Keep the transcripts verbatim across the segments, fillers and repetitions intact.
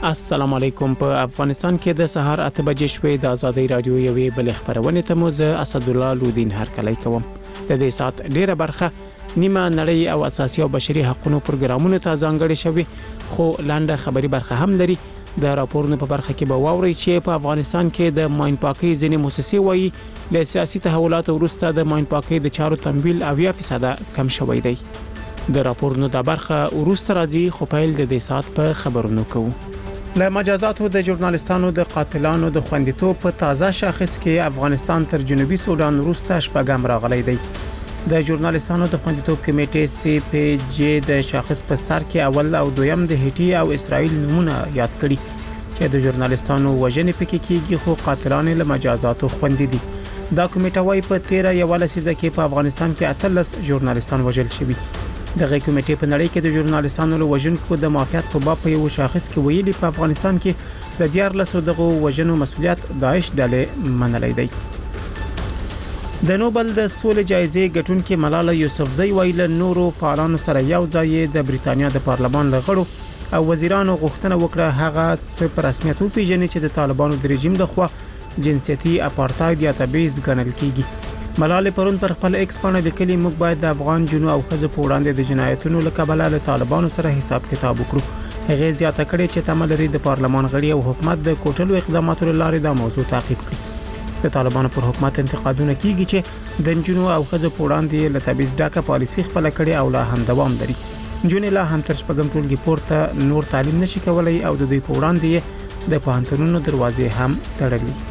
السلام علیکم. په افغانستان کې د سهار اته بجې شوې د ازادي رادیو یوې بل خبرونه ته موزه اسد الله لودین هرکلی کوم. د دې سات ډیره برخه نیمه نړۍ او اساسي او بشري حقوقو پروګرامونو ته ځانګړې شوی، خو لاندې خبري برخه هم لري. د راپورونو په برخه کې به واوري چې په افغانستان کې د ماین پاکي ځینې مؤسسې وایي له سیاسي تحولاتو وروسته د ماین پاکي د چارو تمویل اویا فیصد کم شوی دی. د راپورونو د برخه وروسته راځي، خو پیل د دې سات په خبرونو کوو. له مجازاتو د ژورنالیستانو د قاتلانو د خوندیتوب په تازه شاخص کې افغانستان تر جنوبي سودان وروسته شپږم راغلی دی. د ژورنالیستانو د خوندیتوب کمیټې سی پی جی د شاخص په سر کې اول او دویم د هټي او اسرائیل نمونه یاد کړي چې د ژورنالیستانو وژنې پکې کېږي، خو قاتلان له مجازاتو خوندي دي. دا کمیټه وايي په تیره یو لسیزه کې په افغانستان کې اتلس ژورنالیستان وژل شوي. دغه کمیټې په نړۍ کې د ژورنالیستانو له وژونکو د معافیت په باب په یو شاخص کې ویلي په افغانستان کې د دیارلس دغه وژنو مسولیت داعش ډلې منلای دی. د نوبل د سولې جایزې ګټونکې ملاله یوسفزۍ ویل نورو فعالانو سره یو ځای د بریتانیا د پارلمان لغړو او وزیرانو غوښتنه وکړه هغه څه په رسمیت وپیژني چې د طالبانو د رژیم لخوا جنسيتي اپارټاید یا تبعیض ګڼل کیږي. ملاله پرون پر خپل ایکس باندې لیکلي موږ باید د افغان جنو او خزه په وړاندې د جنایتونو له کبله له طالبانو سره حساب کتاب وکړو. هغه زیاته کړې چې تمه لري د پارلمان غړي او حکومت د کوټلو اقداماتو لارې دا موضوع تعقیب کړي. د طالبانو پر حکومت انتقادونه کیږي چې د جنو او خزه په وړاندې له تبعیض ډاکه پالیسي خپل کړي او لا هم دوام لري. جنې لا هم تر شپږم ټولګي پورته نور تعلیم نشي کولای او د دوی په وړاندې د پوهنتونونو دروازې هم تړلې.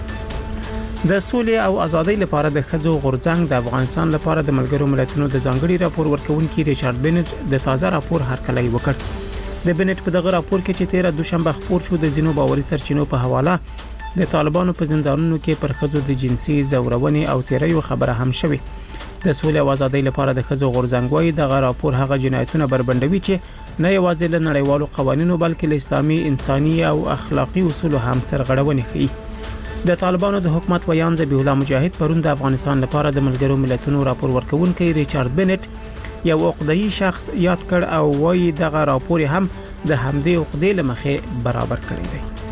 د سولې او ازادۍ لپاره د خځو غورځنګ د افغانستان لپاره د ملګرو ملتونو د ځانګړي راپور ورکونکي ریچارډ بنټ د تازه راپور هرکلی وکړ. د بنټ په دغه راپور کې چې تیره دوشنبه خبر شو د زینو باوري سرچینو په حواله د طالبانو په زندانونو کې پر خځو د جنسي زورونې او تیریو خبره هم شوه. د سولې او ازادۍ لپاره د خځو غورځنګ وايي دغه راپور هغه جنایتونه بربندوي چې نه یوازې له نړیوالو قوانینو بلکې له اسلامي انساني او اخلاقی اصولو هم سرغړونه کوي. د طالبانو د حکومت ویان ذبیح الله مجاهد پرون د افغانستان لپاره د ملګرو ملتونو راپور ورکونکي ریچارډ بنټ یو عقده‌ای شخص یاد کړ او وايي دغه راپور هم د همدې عقدې لمخې برابر کړی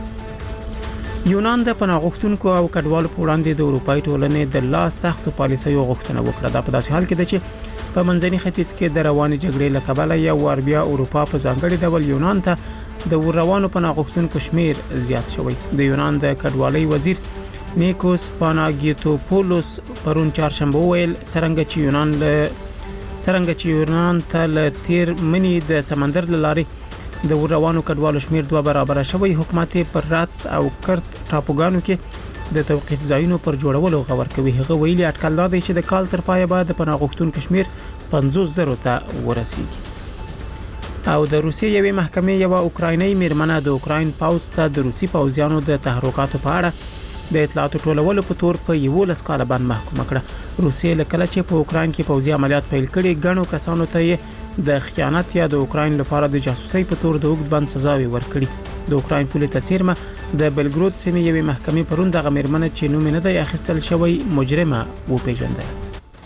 دی. یونان د پناه غوښتونکو او کډوالو په وړاندې د اروپאי ټولنې د لا سختو پالیسیو غوښتنه وکړه. دا په داسې حال کې ده چې په منځني ختیځ کې د رواني جګړې له کبله یو ور بیا اروپا په ځانګړي ډول یونان ته د روانو پناه غوښتونکو شمیر زیات شوی. د یونان د کډوالۍ وزیر نیکوس پاناګیتوپولوس پرون چهارشنبه ویل څنګه چې یونان له څنګه چې یونان ته له تیر منی د سمندر لارې د روانو کډوالو شمیر دوه برابر شوی. حکومت پر راتس او کرت ټاپوګانو کې د توقيف ځایونو پر جوړولو غور کوي. هغه ویلي اټکل دا دی چې د کال تر پایه بعد د پناه غوښتونکو شمیر پنځوس زره ته ورسیږي. او د روسیې یوې محکمې یو اوکرایني میرمنه د اوکراین پاوځ ته د روسي پوځیانو د تحرکاتو په اړه د اطلاعاتو ټولولو په تور په یو لس کاله باندې محکومه کړه. روسیې لکه چې په اوکراین کې پوځي عملیات پیل کړي غنو کسانو ته د خیانت یا د اوکراین لپاره د جاسوسي په تور د وګړي باندې سزاوي ورکړي. د اوکراین پولیس تیرمه د بلګرود سیمې یوې محکمې پرون دغه میرمنه چې نوم نه دی اخیستل شوی مجرمه وپیژندل.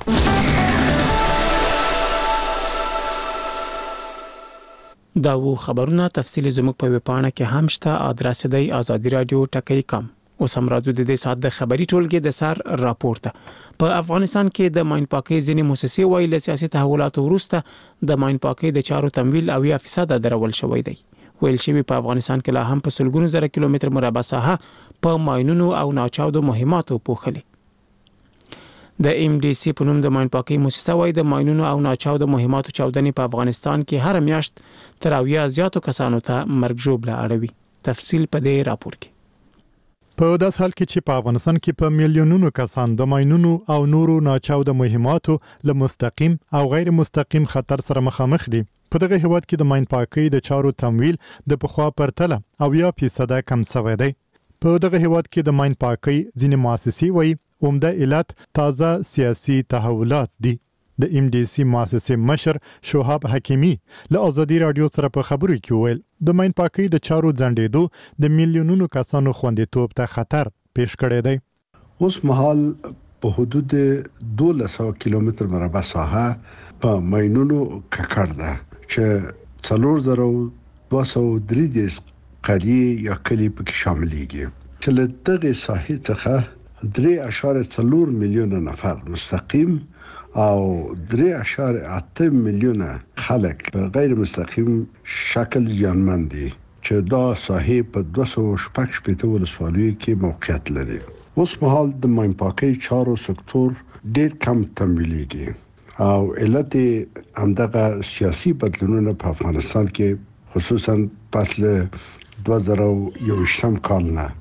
دا وو خبرونه تفصیل زموږ په ویب پاڼه کې هم شته. ادرس دی ازادي رادیو ټکی کام. اوس هم راځو د دې سات د خبري ټولګي د سر راپور ته. په افغانستان کې د ماین پاکي ځینې مؤسسې وایي له سیاسي تحولاتو وروسته د ماین پاکي د چارو تمویل اویا فیصد درول شوی دی. ویل شوی په افغانستان کې لا هم په سلګونو زره کیلومتر مربع ساحه په ماینونو او ناچاودو مهماتو پوښلي. د ایم ډي سي په نوم د ماین پاکي مؤسسه وايي د ماینونو او ناچاودو مهماتو چاودنې په افغانستان کې هر میاشت تر اویا زیاتو کسانو ته مرګ ژوبله اړوي. تفصیل په دې راپور کې. په داس حال کې چې په افغانستان کې په میلیونونو کسان د ماینونو او نورو ناچاودو مهماتو له مستقیم او غیر مستقیم خطر سره مخامخ دي. په دغه هیواد کې د ماین پاکي د چارو تمویل د پخوا پرتله اویا فیصد کم شوی دی. په دغه هیواد کې د ماین پاکي ځینې مؤسسې وایي عمده علت تازه سیاسي تحولات دي. د ایم ډي سي مؤسسې مشر شوهاب حکیمی له ازادي رادیو سره په خبرو کې ویل د ماین پاکي د چارو ځنډېدو د میلیونونو کسانو خوندیتوب ته خطر پیش کړی دی. اوس مهال په حدود دولس سوه کیلومتر مربع ساحه په ماینونو ککړ ده چې څلور زره دوه سوه درې دېرش قريه یا کلی پکې شاملېږي چې له دغه ساحې څخه درې اعشاریه څلور میلیونه نفر مستقیم او درې اعشاریه اته میلیونه خلک په غیر مستقیم شکل زیانمن دي چې دا ساحې په دوه سوه شپږ شپېته ولسوالیو کې موقعیت لري. اوس مهال د ماین پاکۍ چارو سکتور ډېر کم تمویلېږي او علت همدغه سیاسي بدلونونه په افغانستان کې خصوصا پس له دوه زره یوویشتم کال نه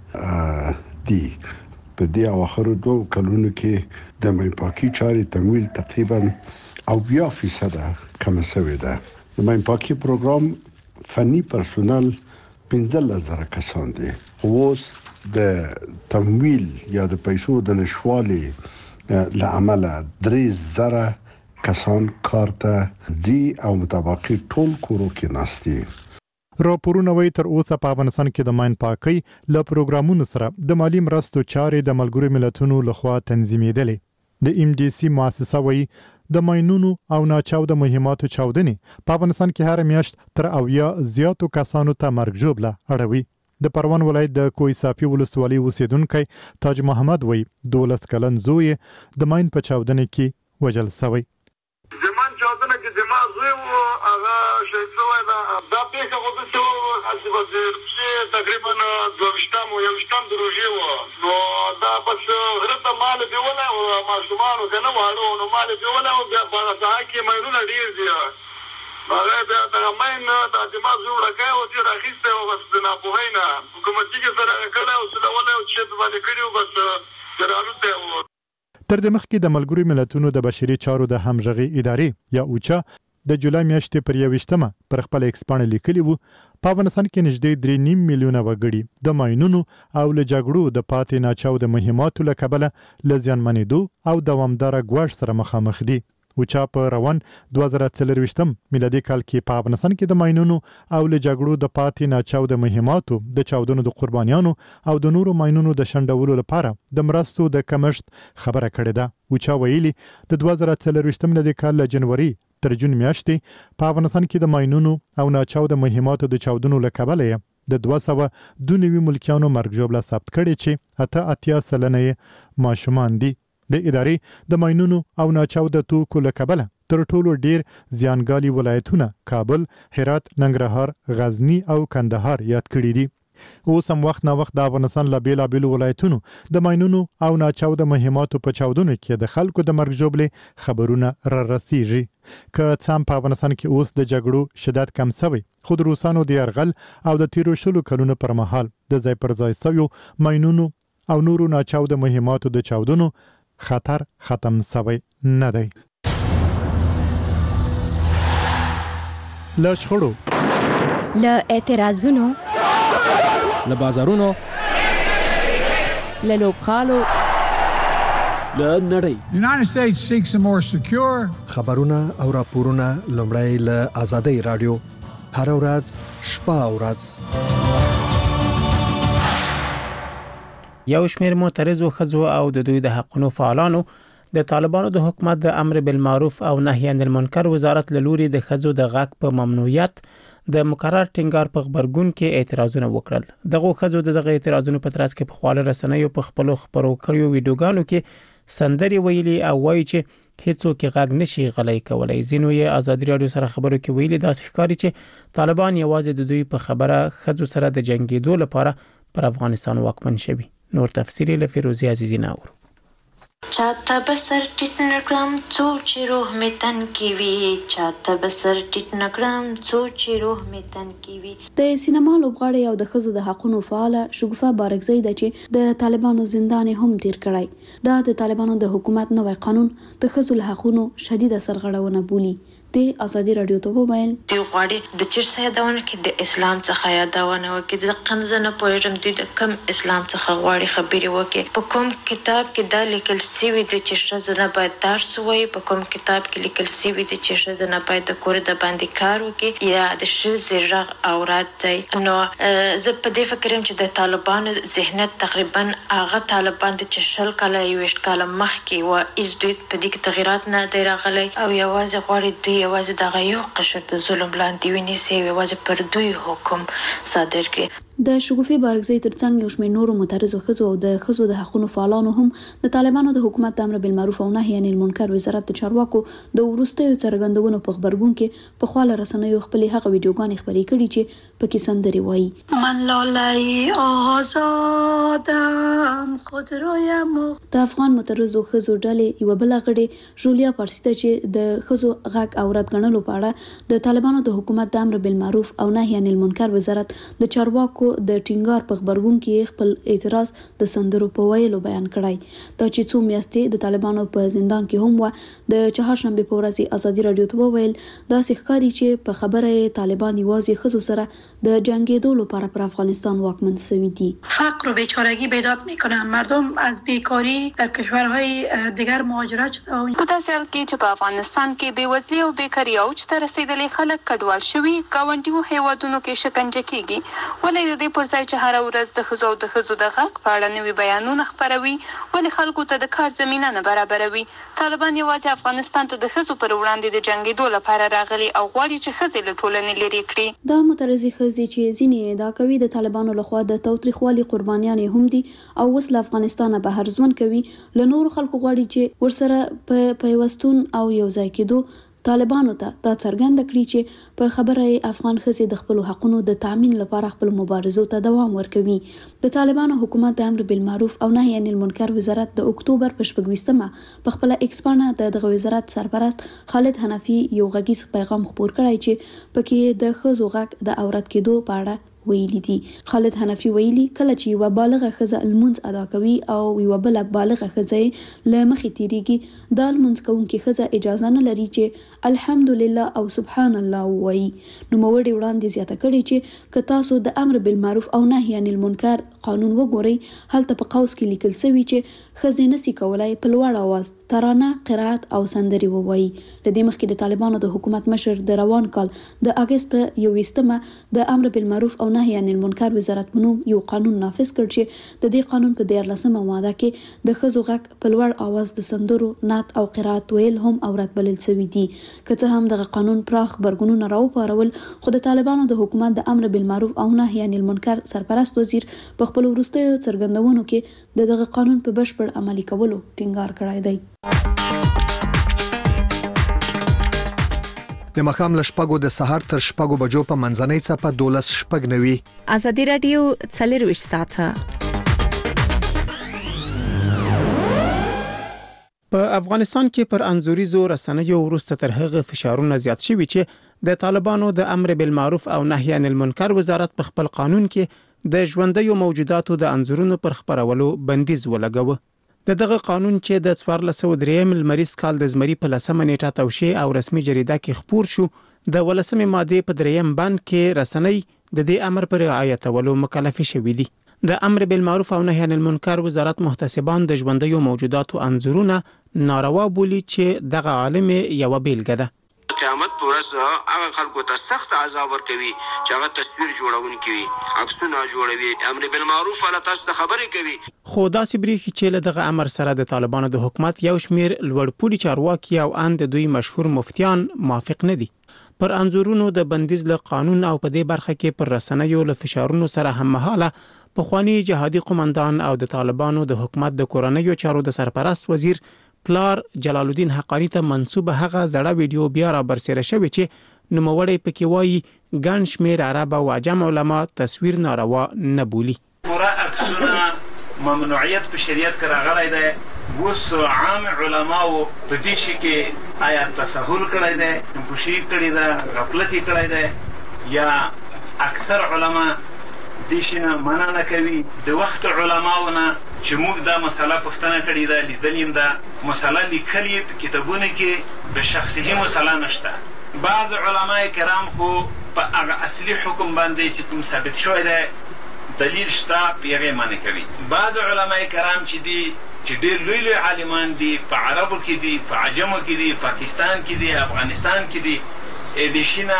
دي. په دې اواخرو دوه کلونو کې د ماین پاکۍ چارې تمویل تقریبا اویا فیصد کم شوی ده. د ماین پاکۍ پروګرام فني پرسونل پنځه زره کسان دي. اوس د تمویل یا د پیسو د نشوالي لعمله درې زره کسان کار ته ځي او مطابقي ټول کورو کې ناستي. راپورونه وایي تر اوسه په افغانستان کې د ماین پاکۍ له پروګرامونو سره د مالی مرستو چارې د ملګرو ملتونو لخوا تنظیمېدلې. د ام ډي سي مؤسسه وایي د ماینونو او ناچاوده مهماتو چاودنې په افغانستان کې هر میاشت تر اویا زیاتو کسانو ته مرګ ژوبله اړوي. د پروان ولایت د کوی صافي ولسوالۍ اوسیدونکی تاج محمد وایي دولس کلن زوی د ماین په چاودنې کې وژل شوی. زمان چاودنه کې زما زوی و هغه شهید شوی دا دا پیښه خو د څو حسب وزیر چې تقریبا دوشتم او یوشتم د روژې و نو دا بس غرته مال دیونه او ماشومان کنه واړو نو مال دیونه او بیا په هغه کې مېرونه ډیر دي هغه بیا د ماین د دماغ جوړه کوي او چې راخسته او بس نه پوهینا حکومتي کې سره کړه او څه ولې او چې باندې کړیو بس درالوته و. تر دې مخکې د ملګرو ملتونو د بشري چارو د همغږي ادارې یا اوچا د جولای میاشتې پر یوویشتمه پر خپل ایکس باندې لیکلي وو په افغانستان کې نږدې درې نیم میلیونه وګړي د ماینونو او له جګړو د پاتې ناچاوده مهماتو له کبله له زیانمنېدو او دوامداره ګواښ سره مخامخ دي. اوچا په روان دوه زره څلرویشتم میلادي کال کې په افغانستان کې د ماینونو او له جګړو د پاتې ناچاوده مهماتو د چاودنو د قربانیانو او د نورو ماینونو د شنډولو لپاره د مرستو د کمښت خبره کړې ده. اوچا ویلي د دوه زره څلرویشتم میلادي کال له جنوري تر جون میاشتې په افغانستان کې د ماینونو او ناچاوده مهماتو د چاودنو له کبله د دوه سوه دوه نوي ملکیانو مرګ ژوبله ثبت کړې چې اته اتیا سلنه یې ماشومان دي. د ادارې د ماینونو او ناچاوده توکو له کبله تر ټولو ډیر زیانګالي ولایتونه کابل، هرات، ننګرهار، غزنی او کندهار یاد کړي دي. اوس هم وخت نه وخت د افغانستان له بیلابیلو ولایتونو د ماینونو او ناچاوده مهماتو په چاودنو کې د خلکو د مرګ ژوبلې خبرونه را رسیږي. که څه هم په افغانستان کې اوس د جګړو شدت کم شوی خو د روسانو د یرغل او د تیرو شلو کلونو پر مهال د ځای پر ځای شویو ماینونو او نورو ناچاوده مهماتو د چاودنو خطر ختم شوی نه دی. له شخړو، له اعتراضونو، له بازارونو، له لوبغالو، له نړۍ. The United States seeks a more secure خبرونه او راپورونه لومړی له آزادۍ رادیو هر ورځ شپه او ورځ. یو شمېر معترضو ښځو او د دوی د حقونو فعالانو د طالبانو د حکومت د امر بالمعروف او نهي عن المنکر وزارت له لوري د ښځو د غږ په ممنوعیت د مقرر ټینګار په خبرګون کې اعتراضونه وکړل. دغه ښځو د دغه اعتراضونو په ترڅ کې په خپل رسنیو په خپل خبرو کړیو ویډیوګانو کې سندري ویلي او وایي چې هیڅوک غږ نشي غلۍ کولای. ځینو یې آزادي رادیو سره خبرو کې ویلي داسې ښکاري چې طالبان یوازې د دوی په خبره ښځو سره د جنگیدو لپاره پر افغانستان واکمن شوي. نور تفصیلی له فیروزی عزیزی ناور. چاته بسر ټیټ نکړم څو چې روح می تن کی وی چاته بسر ټیټ نکړم څو چې روح می تن کی وی. د سینما لوبغاړي او د ښځو د حقونو فعاله شګوفه بارکزی ده چې د طالبانو زندان هم تیر کړی. دا د طالبانو د حکومت نوې قانون د ښځو له حقونو شدیده سرغړونه بولی. د آزادي رادیو ته وویل دی غواړي د چیرته یادونه کې د اسلام څخه یادونه وکړي د قنځنه پوهېږم دوی د کم اسلام څخه غواړي خبرې وکړي. په کوم کتاب کې دا لیکل سوي د چې ښځه نه باید درس ووایي، په کوم کتاب کې لیکل سوي د چې ښځه نه باید د کور د باندې کار وکړي یا د ښځې غږ عورت دی. نو زه په دې فکر یم چې د طالبانو ذهنیت تقریبا هغه طالبان د چې شل کاله یوویشت کاله مخکې وه هېڅ دوی په دې کې تغیرات نه دی راغلی او یوازې غواړي دوی یوازې دغه یو قشر د ظلم لاندې ونیسي، یوازې پر دوی حکم صادر کړي. د شګوفې بارګزۍ ترڅنګ یو شمېر نورو معترضو ښځو او د ښځو د حقوقو فعالانو هم د طالبانو د حکومت د امر بالمعروف او نهي عن المنکر وزارت د چارواکو د وروستیو څرګندونو په خبرګون کې په خواله رسنیو خپل هغه ویډیوګانې خپرې کړي چې پکې سندرې وایي من لالای آزادم خود رویم. د افغان معترضو ښځو ډلې یو بل غړي جولیا پارسی ته چې د ښځو غږ اورات غنلو په اړه د طالبانو د حکومت د امر بالمعروف او نهي عن المنکر وزارت د چارواکو د ټینګار په خبرګون کې خپل اعتراض د سندرو په ویلو بیان کړی. دا چې څو میاشتې د طالبانو په زندان کې هم و د چهارشنبه په ورځ ازادي رادیو ته وویل دا ښکاري چې په خبره طالبان یوازې ښځو سره د جنگیدو لپاره پر افغانستان واکمن شوي دي. فقر و بیچارگی بیداد میکنن، مردم از بیکاری در کشورهای دیگر مهاجرت شده. په داسې حال کې چې په افغانستان کې بېوزلي او بیکاري اوج ته رسېدلي خلک کډوال شوي ګاونډیو هیوادونو کې شکنجه کېږي. ولې د دې پر ځای چې هره ورځ د ښځو او د ښځو د غږ په اړه نوي بیانونه خپروي ولې خلکو ته د کار زمینه نه برابروي؟ طالبان یوازې افغانستان ته د ښځو پر وړاندې د جنګېدو لپاره راغلي او غواړي چې ښځې له ټولنې لرې کړي. دا مترضي ښځې چې ځینې ادعا کوي د طالبانو لخوا د تاوتریخوالي قربانیانې هم دي او اوس له افغانستانه بهر ژوند کوي، له نورو خلکو غواړي چې ورسره په پیوستون او یو ځای کېدو طالبانو ته دا څرګنده کړي چې په خبره افغان ښځې د خپل حقونو د تامین لپاره خپل مبارزو ته دوام ورکوي. د طالبانو حکومت د امر بالمعروف او نهي عن المنکر وزارت د اکتوبر په شپږویشتمه په خپل ایکس پاڼه د دغه وزارت سرپرست خالد حنفي یو غږیز پیغام خپور کړی چې پکې د ښځو غږ د عورت کېدو په اړه ویلي دي. خالد حنفي ویلي کله چې یو بالغه ښځه المنځ ادا کوي او یو بل بالغه ښځه له مخې تیریږي د المنځ کوونکې ښځه اجازه نه لري چې الحمدلله او سبحان الله وایي. نو موړي وړاندې زیاته کړي چې که تاسو د امر بالمعروف او نهي عن المنکر قانون وګورئ هلته په قوس کې لیکل شوی چې ښځې نشي کولای په لوړ اواز ترانه قرائت او سندرې ووایي. له دې مخکې د طالبانو د حکومت مشر د روان کال د اگست په یوویشتمه د امر بالمعروف او نهي عن المنکر وزارت په نوم یو قانون نافذ کړ چې د دې قانون په دیارلسمه ماده کې د ښځو غږ په لوړ اواز د سندرو نعت او قرائت ویل هم عورت بلل شوي دي. که څه هم دغه قانون پراخ غبرګونونه راوپارول خو د طالبانو د حکومت د امر بالمعروف او نهي عن المنکر سرپرست وزیر په خپل وروستیو څرګندونو کې د دغه قانون په بشپړ عملي کولو ټینګار کړی دی. د مخام له شپږو د سهار تر شپږو بجو په منځنۍ څپه دولس شپږ نوي ازادي رادیو څلرویشت ساعته. په افغانستان کې پر انزوريزو رسنیو وروسته تر هغه فشارونه زیات شوي چې د طالبانو د امر بالمعروف او نهي عن المنکر وزارت په خپل قانون کې د ژوندیو موجوداتو د انزورونو پر خبرولو بندیز ولګاوه. د دغه قانون چې د څوارلس سوه درېیم لمریز کال د زمري په لسمه نیټه توشیح او رسمي جریده کې خپور شو د ولسمې ماده په درېیم بند کې رسنۍ د دې امر پر رعایتولو مکلف شوي دي. د امر بالمعروف او نهي عن المنکر وزارت محتسبان د ژوندیو موجوداتو انزورونه ناروا بولي چې دغه عالم یو بیلګه ده. قیامت پر ورځ هغه خلکو ته سخت عذاب ورکوي چې هغه تصویر جوړونکي وي، عکسونه جوړوي، امر بالمعروف ولا تاسو ته خبرې کوي. خو داسې بریښي چې له دغه امر سره د طالبانو د حکومت یو شمیر لوړپوړي چارواکي او ان د دوی مشهور مفتیان موافق نه دي. پر انزورونو د بندیز له قانون او په دې برخه کې پر رسنیو له فشارونو سره هممهاله پخوانی جهادي قومندان او د طالبانو د حکومت د کورنیو چارو د سرپرست وزیر پلار جلال الدین حقانی ته منسوبه هغه زړه ویډیو بیا را برسېره شوی چې نوموړی پکې وایي ګڼ شمېر عرب او عجم علما تصویر ناروا نه بولي. پوره عکسونه ممنوعیت په شریعت کې راغلی دی. اوس عام علماو په دې شي کې آیا تساهل کړی دی، نفوشي کړې ده، غفلت یې کړی دی، یا اکثر علما دې شي نه منع نه کوي. د وخت علماو نه چې موږ دا مسله پوښتنه کړې ده، لیدلې یې ده مسله لیکلې په کتابونو کې د شخصي مسله نشته. بعض علما کرام خو په هغه اصلي حکم باندې چې کوم ثابت شوی دی دلیل شته په هغې منع کوي. بعض علما کرام چې دي چې ډېر لوی لوی عالمان دي، په عربو کې دي، په عجمو کې دي، پاکستان کې دي، افغانستان کې دي، د شینه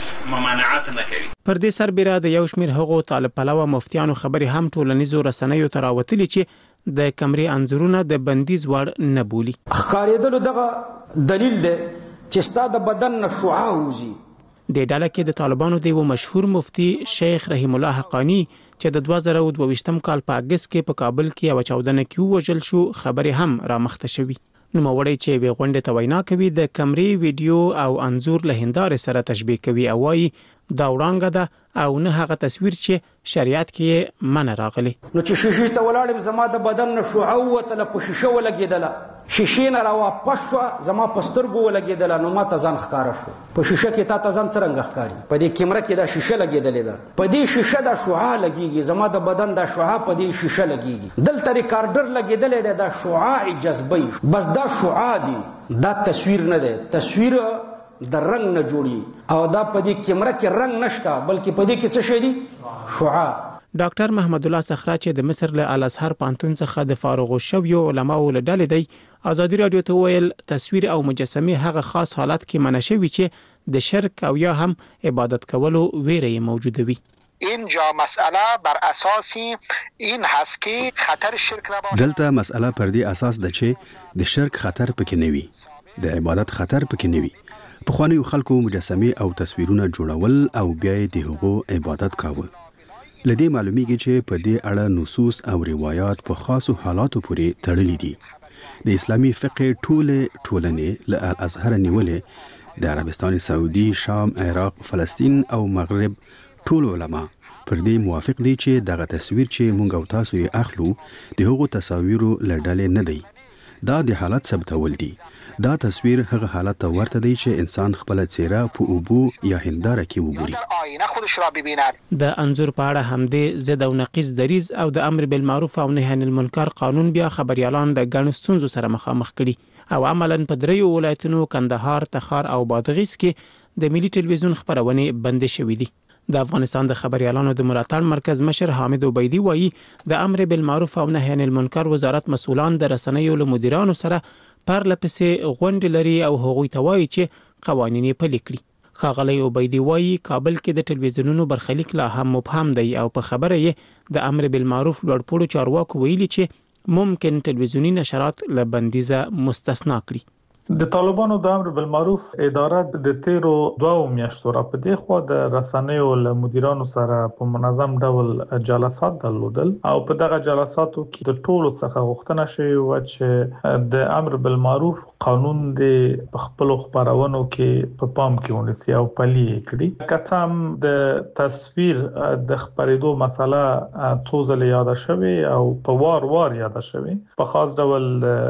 ممانعت نه کوي. پر دې سربېره د یو شمېر هغو طالب پلوه مفتیانو خبرې هم ټولنیزو رسنیو ته راوتلي چې د کمرې انځورونه د بندیز وړ نه بولي. ښکارېدلو دغه دلیل دی چې ستا د بدن نه شعاع وځي. د ډله کې د طالبانو د یو مشهور مفتی شیخ رحیم الله حقانی چې د دوه زره دوه ویشتم کال په اگست کې په کابل کې یو چاودنه کې وژل شو خبرې هم را مخته شوې. نوموړی چې وی غونډه ته وینا کوي د کمرې ویډیو او انزور له هندارې سره تشبیه کوي او وايي دا وړاندې ده او نه هغه تصویر چې شریعت کې منع راغلی. نو چې شیشې ته ولاړم زما د بدن نه شعاع وته په شیشه ولګېدله، شیشې نه را واپس شوه زما په سترګو ولګېدله، نو ما ته ځان ښکاره شو. په شیشه کې تا ته ځان څرنګه ښکاري؟ په دې کیمره کې دا شیشه لګېدلې ده، په دې شیشه دا شعاع لګېږي، زما د بدن دا شعاع په دې شیشه لګېږي. دلته ریکارډر لګېدلی دی، دا شعاع جذبوي، بس دا شعاع دی، دا تصویر نه دی. تصویر د رنگ نه جوړي او دا په دې کیمره کې رنگ نشته بلکې په دې کې څه شي دي؟ شعاع. ډاکټر محمد الله صخره چې د مصر له الازهر پانتون څخه د فارغ شویو علماو له ډلې دی ازادي رادیو ته ویل تصویر او مجسمه هغه خاص حالت کې منع شوی چې د شرک او یا هم عبادت کولو ویره موجوده وي. اینجا مسئله بر اساس این هست که خطر شرک را باشه. دلته مسئله پر دې اساس ده چې د شرک خطر پکې نه وي، د عبادت خطر پکې نه وي. په خوانیو خلکو مجسمه او تصویرونه جوړول او بیا د هغو عبادت کاوه. لدې معلومیږي چې په دې اړه نصوص او روایت په خاصو حالاتو پورې تړلي دي. د اسلامي فقه ټوله ټولنې له الازهر نیولې د عربستان سعودي، شام، عراق، فلسطین او مغرب ټول علما پر دې موافق دي چې دغه تصویر چې مونږ او تاسو یې اخلو د هغو تصاویرو له ډلې نه دی. دا د حالت ثبتول دي. دا تصویر هغه حالت ته ورته دی چې انسان خپل څیره په اوبو یا هنداره کې وګوري. آینه خودش را ببیند. د انظور په اړه همدې ضد او نقیض دریز او د امر بالمعروف او نهی عن المنکر قانون بیا خبريالان د ګڼ ستونزو سره مخامخ کړي او عملاً په دریو ولایتونو کندهار، تخار او بادغیس کې د ملي ټلویزیون خبرونه بند شوې دي. د افغانستان د خبريالانو د ملاتړ مرکز مشر حامد عبیدی وایي د امر بالمعروف او نهی عن المنکر وزارت مسؤلان د رسنیو له مدیرانو سره پرله پسې غونډې لري او هغوی ته وایي چې قوانین یې پلي کړي. ښاغلی عبیدی وایي کابل کې د ټلویزیونونو برخلیک لا هم مبهم دی او په خبره یې د امر بالمعروف لوړپوړو چارواکو ویلي چې ممکن ټلویزیونی نشرات له بندیزه مستثنا کړي. د طالبانو د امر بالمعروف اداره د تیرو دوه میاشتو را په دې خوا د رسنیو له مدیرانو سره په منظم ډول جلسات درلودل او په دغه جلساتو کې د ټولو څخه غوښتنه شوې و چې د امر بالمعروف قانون د خپل خبرونو کې په پام کې ونیسي او پلي کړي. که څه هم د تصویر د خبرېدو مسله څو ځله یاد شوې او په وار وار یاد شوې په خاص ډول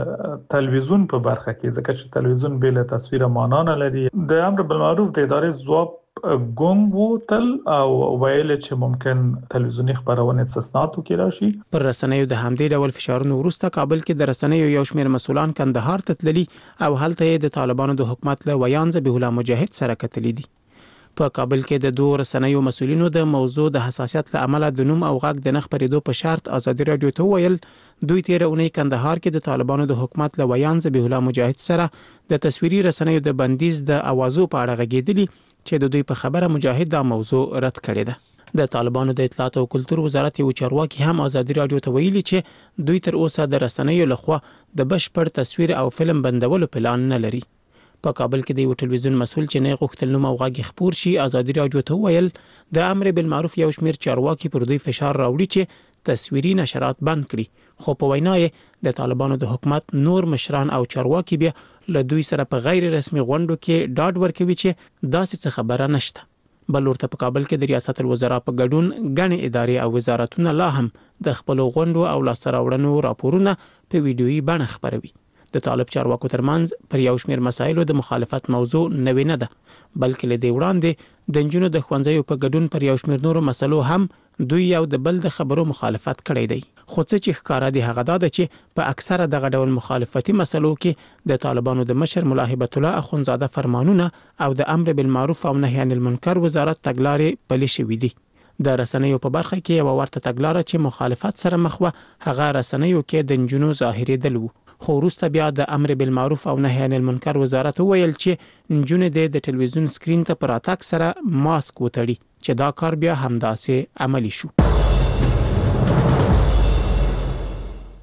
تلویزیون په برخه کې ځکه تلویزیون بل تصویر معنا نه لري. د امر بالمعروف د ادارې ځواب ګونګ وو تل او ویل چې ممکن تلویزیونی خبرونه استثناءاتو کې راشي. پر رسنیو د همدې ډول فشارونو وروسته کابل کې د رسنیو یو شمېر مسولان کندهار ته تللي او هلته د طالبانو د حکومت له ویان ذبیح الله مجاهد سره کتلي دي. په کابل کې د دوه رسنیو مسولینو د موضوع د حساسیت له امله د نوم او غږ د نه خبرېدو په شرط ازادي رادیو ته ویل دوی تیر اونۍ کندهار کې د طالبانو د حکومت له ویان ذبیح الله مجاهد سره د تصویري رسنیو د بندیز د اوازو په اړه غږېدلي چې د دوی په خبره مجاهد دا موضوع رد کړې ده. د طالبانو د اطلاعات او کلتور وزارت یو چارواکي هم ازادي رادیو ته ویلي چې دوی تر اوسه د رسنیو لخوا د بشپړ تصویر او فلم بندولو پلان نه لري. په کابل کې د یو ټلویزیون مسول چې نه غوښتل نوم او غږ خبر شي ازادي رادیو ته ویل د امر بالمعروف یو شمېر چارواکي پر دوی فشار راوړي چې تصویري نشرات بند کړي. خو په وینا یې د طالبانو د حکومت نور مشران او چارواکي بیا له دوی سره په غیر رسمي غونډو کې ډاډ ورکوي چې داسې څه خبره نشته. بل ورته په کابل کې د ریاست الوزرا په ګډون غني ادارې او وزارتونه لا هم د خپل غونډو او لاسته راوړنو راپورونه په ویډیويي بڼه خبروي. د طالب چارواکو ترمنځ پر یو شمېر مسایلو د مخالفت موضوع نوې نه ده بلکې له دې وړاندې د نجونو د ښوونځیو په ګډون پر یو شمېر نورو مسلو هم دوی یو د بل د خبرو مخالفت کړی دی. خو څه چې ښکاره دي هغه دا ده چې په اکثره دغه ډول مخالفتي مسلو کې د طالبانو د مشر ملا هبت الله اخونزاده فرمانونه او د امر بالمعروف او نهی عن المنکر وزارت تګلارې پلي شوې دي. د رسنیو په برخه کې یو ورته تګلاره چې مخالفت سره مخ و هغه رسنیو کې د نجونو ظاهري دل وو. خو وروسته بیا د امر بالمعروف او نهی عن المنکر وزارت ویل چې نجونې د ټلویزیون سکرین ته پر اتاک سره ماسک وتړي چې دا کار بیا همداسې عملی شو.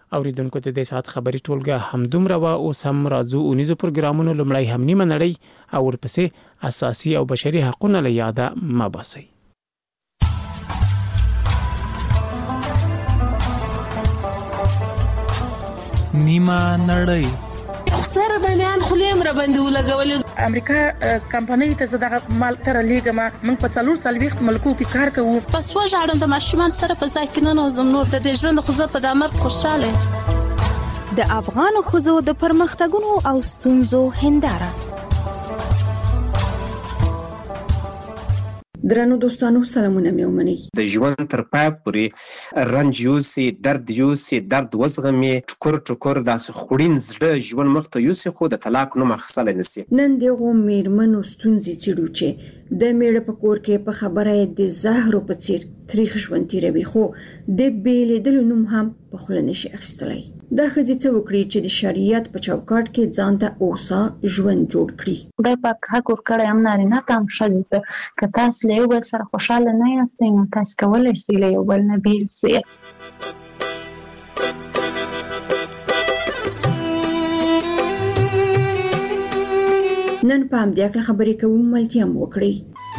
اوریدونکو ته د سات خبري ټولګه همدومره وا او سم راځو اونیزو پروګرامونو لمړی هم نیمه نړۍ او ورپسې اساسي او بشري حقوقونه له یاده مباسي. نیمه نړۍ خسر باندې خلیم را باندې ولګول امریکا کمپنۍ ته زړه مال تر لیګما موږ په څلور سلويخت ملکو کې کار کوو پس وژاړم د ماشومان سره په ځکه نه زم نور د ژوند خو زه په دمر خوشاله د افغان خوځو د پرمختګونو او ستونزو هنداره. درنو دوستانو سلامونه مې ومنئ. د ژوند تر پای پورې رنج یوسي درد یوسي درد وزغمي ټکر ټکر داسې خوړین زړه ژوند مخ ته یوسي خو د طلاق نوم اخیستلی نشي. نن دغه میرمنو ستونزې څیړو چې د میړه په کور کې په خبره د زهرو په څیر تاریخ ژوند تیروي خو د بیلیدلو نوم هم په خوله نشي اخیستلی. دا ښځې څه وکړي چې د شریعت په چوکاټ کې ځان ته اوسا ژوند جوړ کړي. خدای پاک حق ورکړی هم نارینه ته هم ښځې ته که تاسو له یو بل سره خوشحاله نه یاستئ نو تاسو کولی شئ له یو بل نه بیل شئ. نن په همدې اړه خبرې کوو، ملتیا مو وکړئ.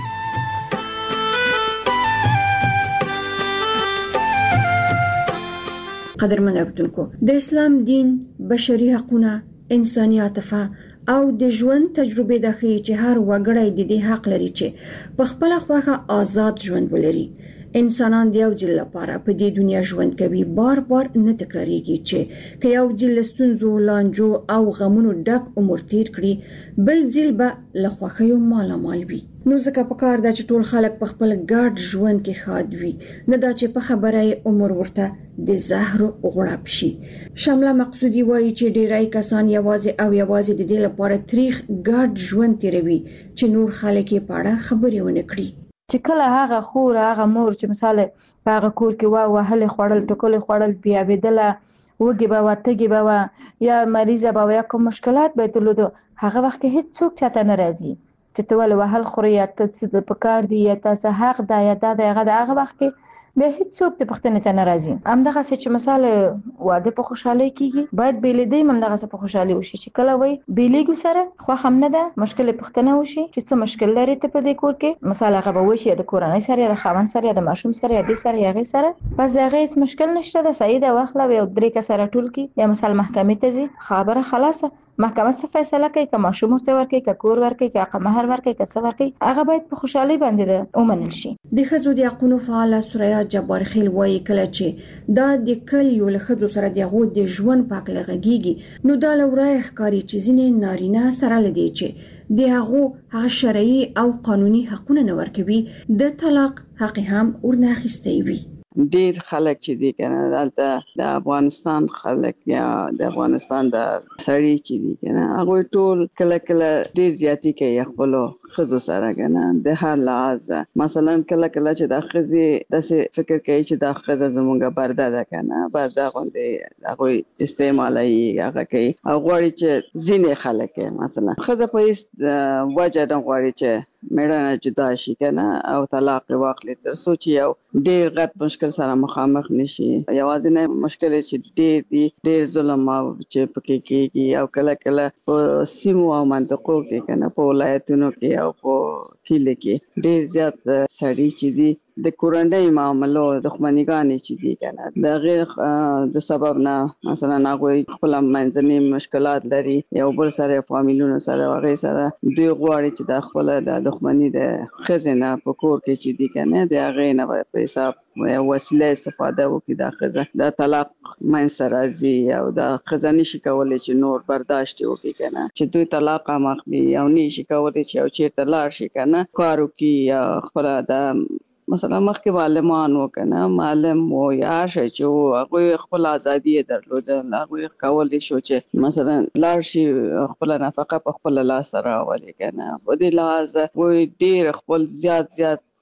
قدرمن اوریدونکو، د اسلام دین بشري حقوقونه، انساني عاطفه او د ژوند تجربه د ښه چې هر وګړی د دې حق لري چې په خپل خواخه آزاد ژوند ولري. انسانان د یو ځل لپاره په دې دنیا ژوند کوي، بار بار نه تکراریږي چې که یو ځل ستونزو لانجو او غمونو ډک عمر تیر کړي بل ځل به له خوښیو مالا مال وي. نو ځکه پکار ده چې ټول خلک په خپل ګډ ژوند کې ښاد وي، نه دا چې په خبره عمر ورته د زهر غړپ شي. شامله مقصودی وایي چې ډیری کسان یوازې او یوازې د دې لپاره تاریخ ګډ ژوند تیروي چې نور خلک یې په اړه خبرې ونه کړي. چې کله هغه خور هغه مور چې مثال په هغه کور کې وا وهلې خوړل ټکولې خوړل بیا بيدله وګي به واتګي به یا مریضه به یا کوم مشکلات به تلودو، هغه وخت کې هیڅ څوک چاته ناراضي چې ته ول وهل خوري یا ته د پکار دی یا تاسو حق دا یا دا هغه وخت کې به هیڅ څوک د پښتنې ته ناراضي. همدغه چې مثال واده په خوشحالي کیږي باید بیلیدې هم دغه په خوشحالي وشي چې کله وای بیلیګو سره خو هم نه ده مشکل پښتنه وشي چې څه مشکل لري ته په دې کور کې مثال هغه به وشي د کورنۍ سره یا د خاوند سره یا د ماشوم سره یا د سره یا غي سره بس دغه هیڅ مشکل نشته د سیده واخله یو درې کا سره ټول کی یا مثال محکمې ته ځي خبره خلاصه محکمه څه فیصله کوي که ماشوم ورته ورکړي که کور ورکړي که مہر ورکړي که څه ورکړي هغه باید په خوشحالي باندې ده ومنل شي. د ښځو د حقوقو فعاله سوریا جبار خیل وایي کله چې دا د کلیو له ښځو سره د هغو د ژوند په اړه غږیږي نو دا لورای ښکاري چې ځینې نارینه سره لدی چې د هغو هغه شرعي او قانوني حقوقونه نه ورکوي د طلاق حق هم ورناخستی وي. ډیر خلک چې دي کنه دلته د افغانستان خلک یا د افغانستان د سړی چې دي کنه هغه ټول کله کله ډیر زیاتی کوي خپل خزو سره کنه د هر لحاظ مثلا کله کله چې د خزي د فکر کوي چې د خزه زمونږه برده ده کنه برده غوندې هغه استعمالي هغه کوي او غواړي چې ځینې خلک مثلا خزه په هیڅ وجه نه غواړي چې میړه جدا شي کنه او طلاق واخلي تر سوچ یو ډیر غټ مشکل سره مخامخ نشي. یوازې نه مشکل چې ډیر دي ډیر ظلم او چې پکې کېږي او کله کله په سیمو او منطقو کې کنه په ولایتونو کې او په کلی کې ډیر زیات سړي چې دي د کورنۍ معاملو دښمنیګانې چې دي کنه د غیر د سبب نه مثلا هغه خپل منځني مشکلات لري یو بل سره فامیلونو سره هغه سره دوی غواړي چې د خپل د دښمنۍ د خزینه په کور کې چې دي کنه د هغه نه په حساب وسیله استفاده وکړي د خزه د طلاق من سره زی او د خزانه شي کولای چې نور برداشت وکړي کنه چې دوی طلاق مخني او نشي کولای چې او چیرته لاړ شي کنه کارو کې خپل د مثلا مخکې معلمان وکنه معلم و یا شي چې هغه خپل ازادي درلوده هغه کولای شو چې مثلا لاړ شي خپل نفقه په خپل لاس راولي کنه په دې لحاظ وې ډیر خپل زیات زیات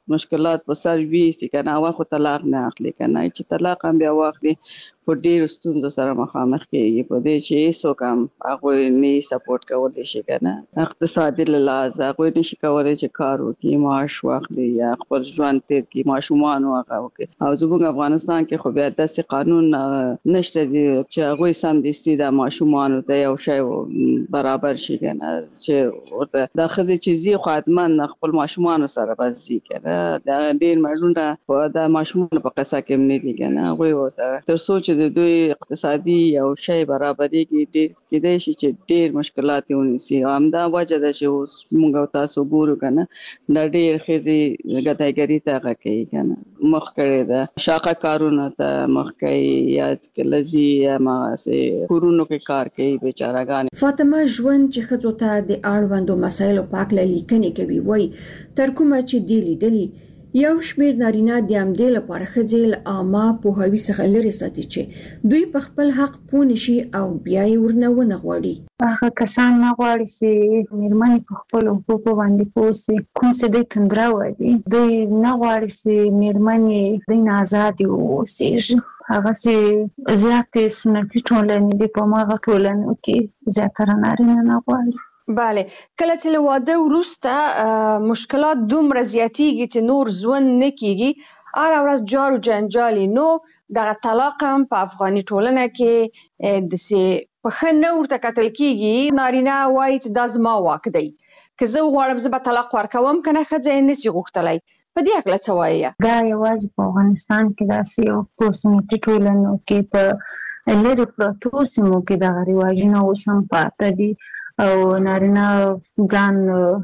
مشکلات په سر وي چې کنه هغه خو طلاق نه اخلي کنه چې طلاق هم بیا واخلي په ډیر ستونزو سره مخامخ کیږي په دې چې هیڅوک هم هغه نه سپورټ کولی شي کنه اقتصادي لحاظ هغه نشي کولی چې کار وکړي معاش واخلي یا خپل ژوند تیر کړي ماشومان هغه وکړي او زموږ افغانستان کې خو بیا داسې قانون نشته دی چې هغه سم دستي د ماشومان ته یو شی برابر شي کنه چې ورته د خزي چیزي خدمت خپل ماشومان سره بزي کنه دا ډیر مړونه په د ماشومان په قصه کې نه دي کنه هغه وسره تر سوچ د دوی اقتصادي او شی برابرۍ کې ډیر کېدای شي چې ډیر مشکلات ونیسي همدا وجه ده چې اوس موږ تاسو ګورو کنه دا ډیر خزي غتایګری ته کوي کنه مخ کړي ده شاقه کارونه ته مخ کوي یا کلزي یا ما سه کورونو کې کار کوي بیچارهګان. فاطمه ژوند چې خځو ته د اړوندو مسایلو پاک لیکنې کوي وای تر کومه چې دی لیدلی یو شمیر نارینه د امدې لپاره خځل عامه پوهاوی څخه لري ساتي چې دوی په خپل حق پوه نشي او بیا یې ورنونه غواړي. هغه کسان نه غواړي چې میرمنې په خپل حقوقو باندې پوه شي کوم څه دوی تندرا وایي دوی نه غواړي چې میرمنې دوی آزادې واوسي هغه چې زیاتې سنتي ټولنې دي په ماغه ټولنو کې زیاتره نارینه نه غواړي. بله کله چې له واده وروسته مشکلات دومره زیاتیږي چې نور ژوند نه کیږي هر ورځ جار و جنجالي نو دغه طلاق هم په افغاني ټولنه کې داسې په ښه نه ورته کتل کیږي نارینه وایي چې دا زما واک دی که زه وغواړم زه به طلاق ورکوم که نه ښځه یې نشي غوښتلی په دې هکله څه وایي؟ دا یوازې په افغانستان کې داسې یو په سنتي ټولنو کې په لرې پرتو سیمو کې دغه رواجونه اوس هم پاته دي او نارینه ځان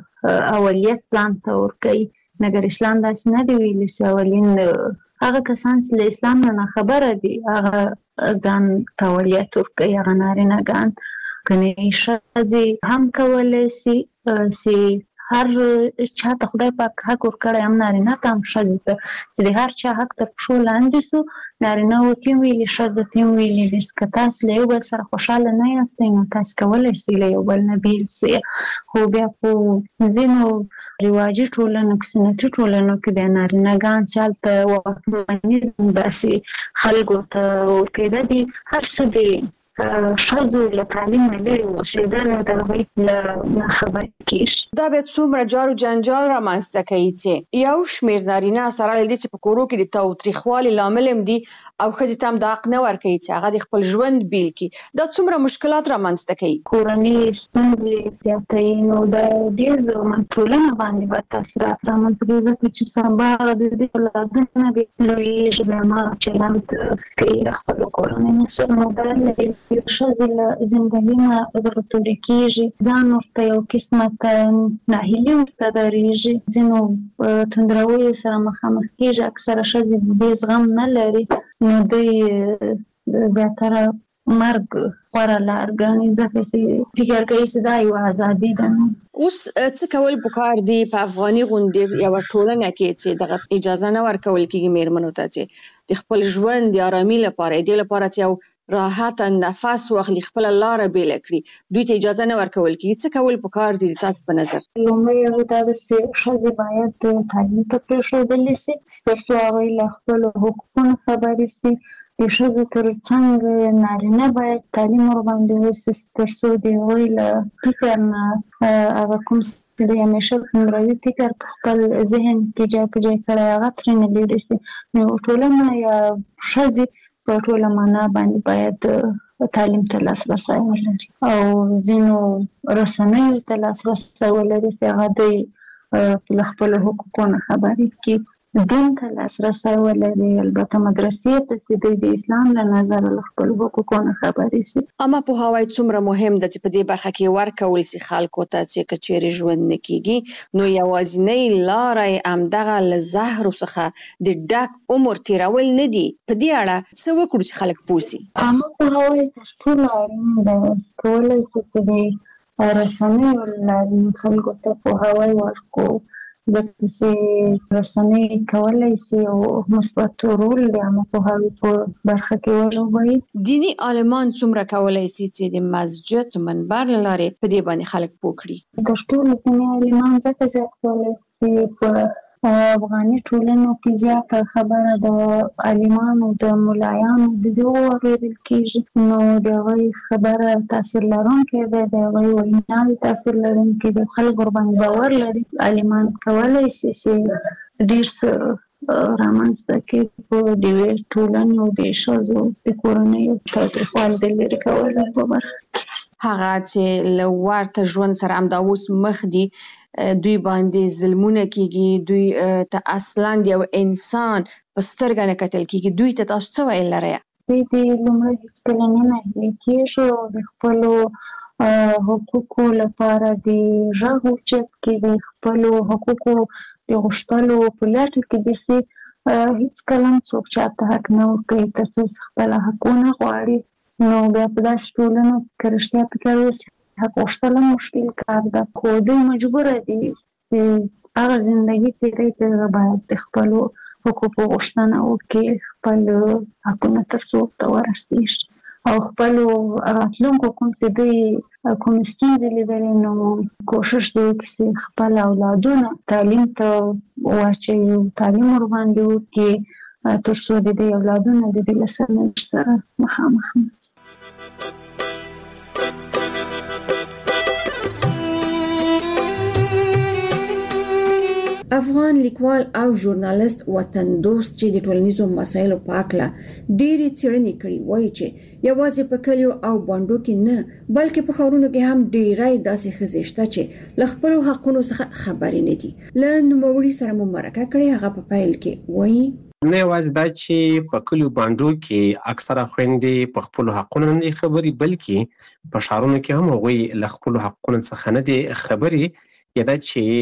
اولیت ځان ته ورکوي مګر اسلام داسې نه دی ویلي چې اولین هغه کسان چې له اسلام نه خبره دي هغه ځان ته اولیت ورکوي هغه نارینه‌ګان کني ښځې هم کولی شي چې هر چا ته خدای پاک حق ورکړی هم نارینه ته هم ښځې ته چې د هر چا حق تر پښو لاندې شو نارینه ورته هم ویلي ښځو ته هم ویلي دي که تاسو له یو بل سره خوشحاله نه یاستئ نو تاسو کولی شئ له یو بل نه بیل شئ خو بیا په ځینو رواجي ټولنو کې سنتي ټولنو کې بیا نارینه‌ګان چې هلته واکمني داسې خلکو ته ورکېده دي هر څه دي ښځو له تعلیم نه لرې اوسېدل د هغوی له ناخبرۍ کېږي. دا بیا څومره جار و جنجال رامنځته کوي چې یو شمېر نارینه سره له دې چې په کورو کې د تاوتریخوالي لامل هم دي او ښځې ته هم دا حق نه ورکوي چې هغه د خپل ژوند بیل کړي دا څومره مشکلات رامنځته کوي. کورنۍ ستونزې زیاتوي نو د ډېر ټولنه باندې به تاثیرات رامنځته کوي ځکه چې سبا د دې اولادونه بې لویېږي بیا هماغه چلند کوي د خپلو کورنیو سره نو دا لري ښځې له زندګي نه زړه تورې کېږي ځان ورته یو قسمت ناهیلي ورته درېږي ځینو تندرویو سره مخامخ کېږي اکثره ښځې د دې زغم نه لري نو دوی زیاتره مرګ غوره لار ګڼي ځکه چې فکر کوي چې دا یوه ازادي ده. اوس څه کول پکار دي په افغاني غوندې یوه ټولنه کې چې دغه اجازه نه ورکول کېږي میرمنو ته چې د خپل ژوند د ارامي لپاره دې لپاره چې یو راحته نفس واخلي خپله لاره بیله کړي دوی ته اجازه نه ورکول کېږي څه کول پکار دي تاسو په نظر؟ لومړی دا ده چې ښځې باید تعلیم ته پرېښودلی شي تر څو هغوی له خپلو حقوقونو خبرې شي د ښځو تر څنګ نارینه باید تعلیم ورباندې وشي تر څو د هغوی له فکر نه هغه کوم چې د همیشه تندروي فکر په خپل ذهن کې ځای په ځای کړی هغه ترېنه لرې شي نو ټولنه یا ښځې په ټوله معنا باندې باید تعلیم ته لاسرسی ولري او ځینو رسنیو ته لاسرسی ولري چې هغه دوی له خپلو حقوقو نه خبرې کړي دین ته لاسرسی ولري البته مدرسې ته چې دوی د اسلام له نظره له خپلو حقوقو نه خبرې شي. عامه پوهاوی څومره مهم ده چې په دې برخه کې ورکول شي خلکو ته چې که چیرې ژوند نه کېږي نو یوازینۍ لاره یې همدغه له زهرو څخه د ډک عمر تېرول نه دي. په دې اړه څه وکړو چې خلک پوه شي؟ عامه پوهاوی تر ټولو اړین دی کولی شي چې د رسنیو له لارې خلکو ته پوهاوی ورکړو ځکه چې رسنۍ کولی شي او مثبت رول د عامه پوهاوي په برخه کې ولوبوي. دیني عالمان څومره کولی شي چې د مسجد منبر له لارې په دې باندې خلک پوه کړي؟ تر ټولو دیني عالمان ځکه زیات کولی شي په افغاني ټولنو کې زیاته خبره د عالمانو د ملایانو د دغو اورېدل کېږي، نو د هغوی خبره تاثیر لرونکې ده، د هغوی ویناوې تاثیر لرونکې ده، خلک ورباندې باور لري. عالمان کولی شي چې ډېر څه رامنځته کړي په د یوې ټولنې او د ښځو د کورنیو تاوتریخوالي د لرې کولو په برخه کې. هغه چې له ورته ژوند سره همدا اوس مخ دي، دوی باندې ظلمونه کېږي، دوی ته اصلا د یو انسان په سترګه نه کتل کېږي، دوی ته تاسو څه ویل لرئ؟ دوی د لومړی هېڅکله نه ناهیلي کېږي او د خپلو حقوقو لپاره د غږ اوچت کړي، د خپلو حقوقو د غوښتلو په لټه کې داسې هېڅکله هم څوک چاته حق نه ورکوي تر څو چې خپل حق ونه غواړي. نو بیا په داسې ټولنو کې که رښتیا پکې اوسي حق غوښتل هم مشکل کار ده، خو دوی مجبوره دي چې هغه زندګي تېروي چې هغه باید د خپلو حقوقو غوښتنه وکړي، خپل حقونه تر څو ورته ورسېږي او خپلو راتلونکو کوم چې دوی کوم ستونزې لیدلې نو کوشش دی وکړي چې خپل اولادونه تعلیم ته واچوي، تعلیم ورباندې وکړي تر څو د دې اولادونه د دې له سرنوشت سره مخامخ نه شي. افغان لیکوال او ژورنالیست وطن دوست چې د ټولنیزو مسایلو په اړه ډېرې څېړنې کړي وایي چې یوازې په کلیو او بانډو کې نه بلکې په ښارونو کې هم ډېری داسې ښځې شته چې له خپلو حقونو څخه خبرې نه دي. له نوموړي سره مو مرکه کړې، هغه په پیل کې وایي نه یوازې دا چې په کلیو بانډو کې اکثره خویندې په خپلو حقونو نه دي خبرې، بلکې په ښارونو کې هم هغوی له خپلو حقونو څخه نه دي خبرې، یا دا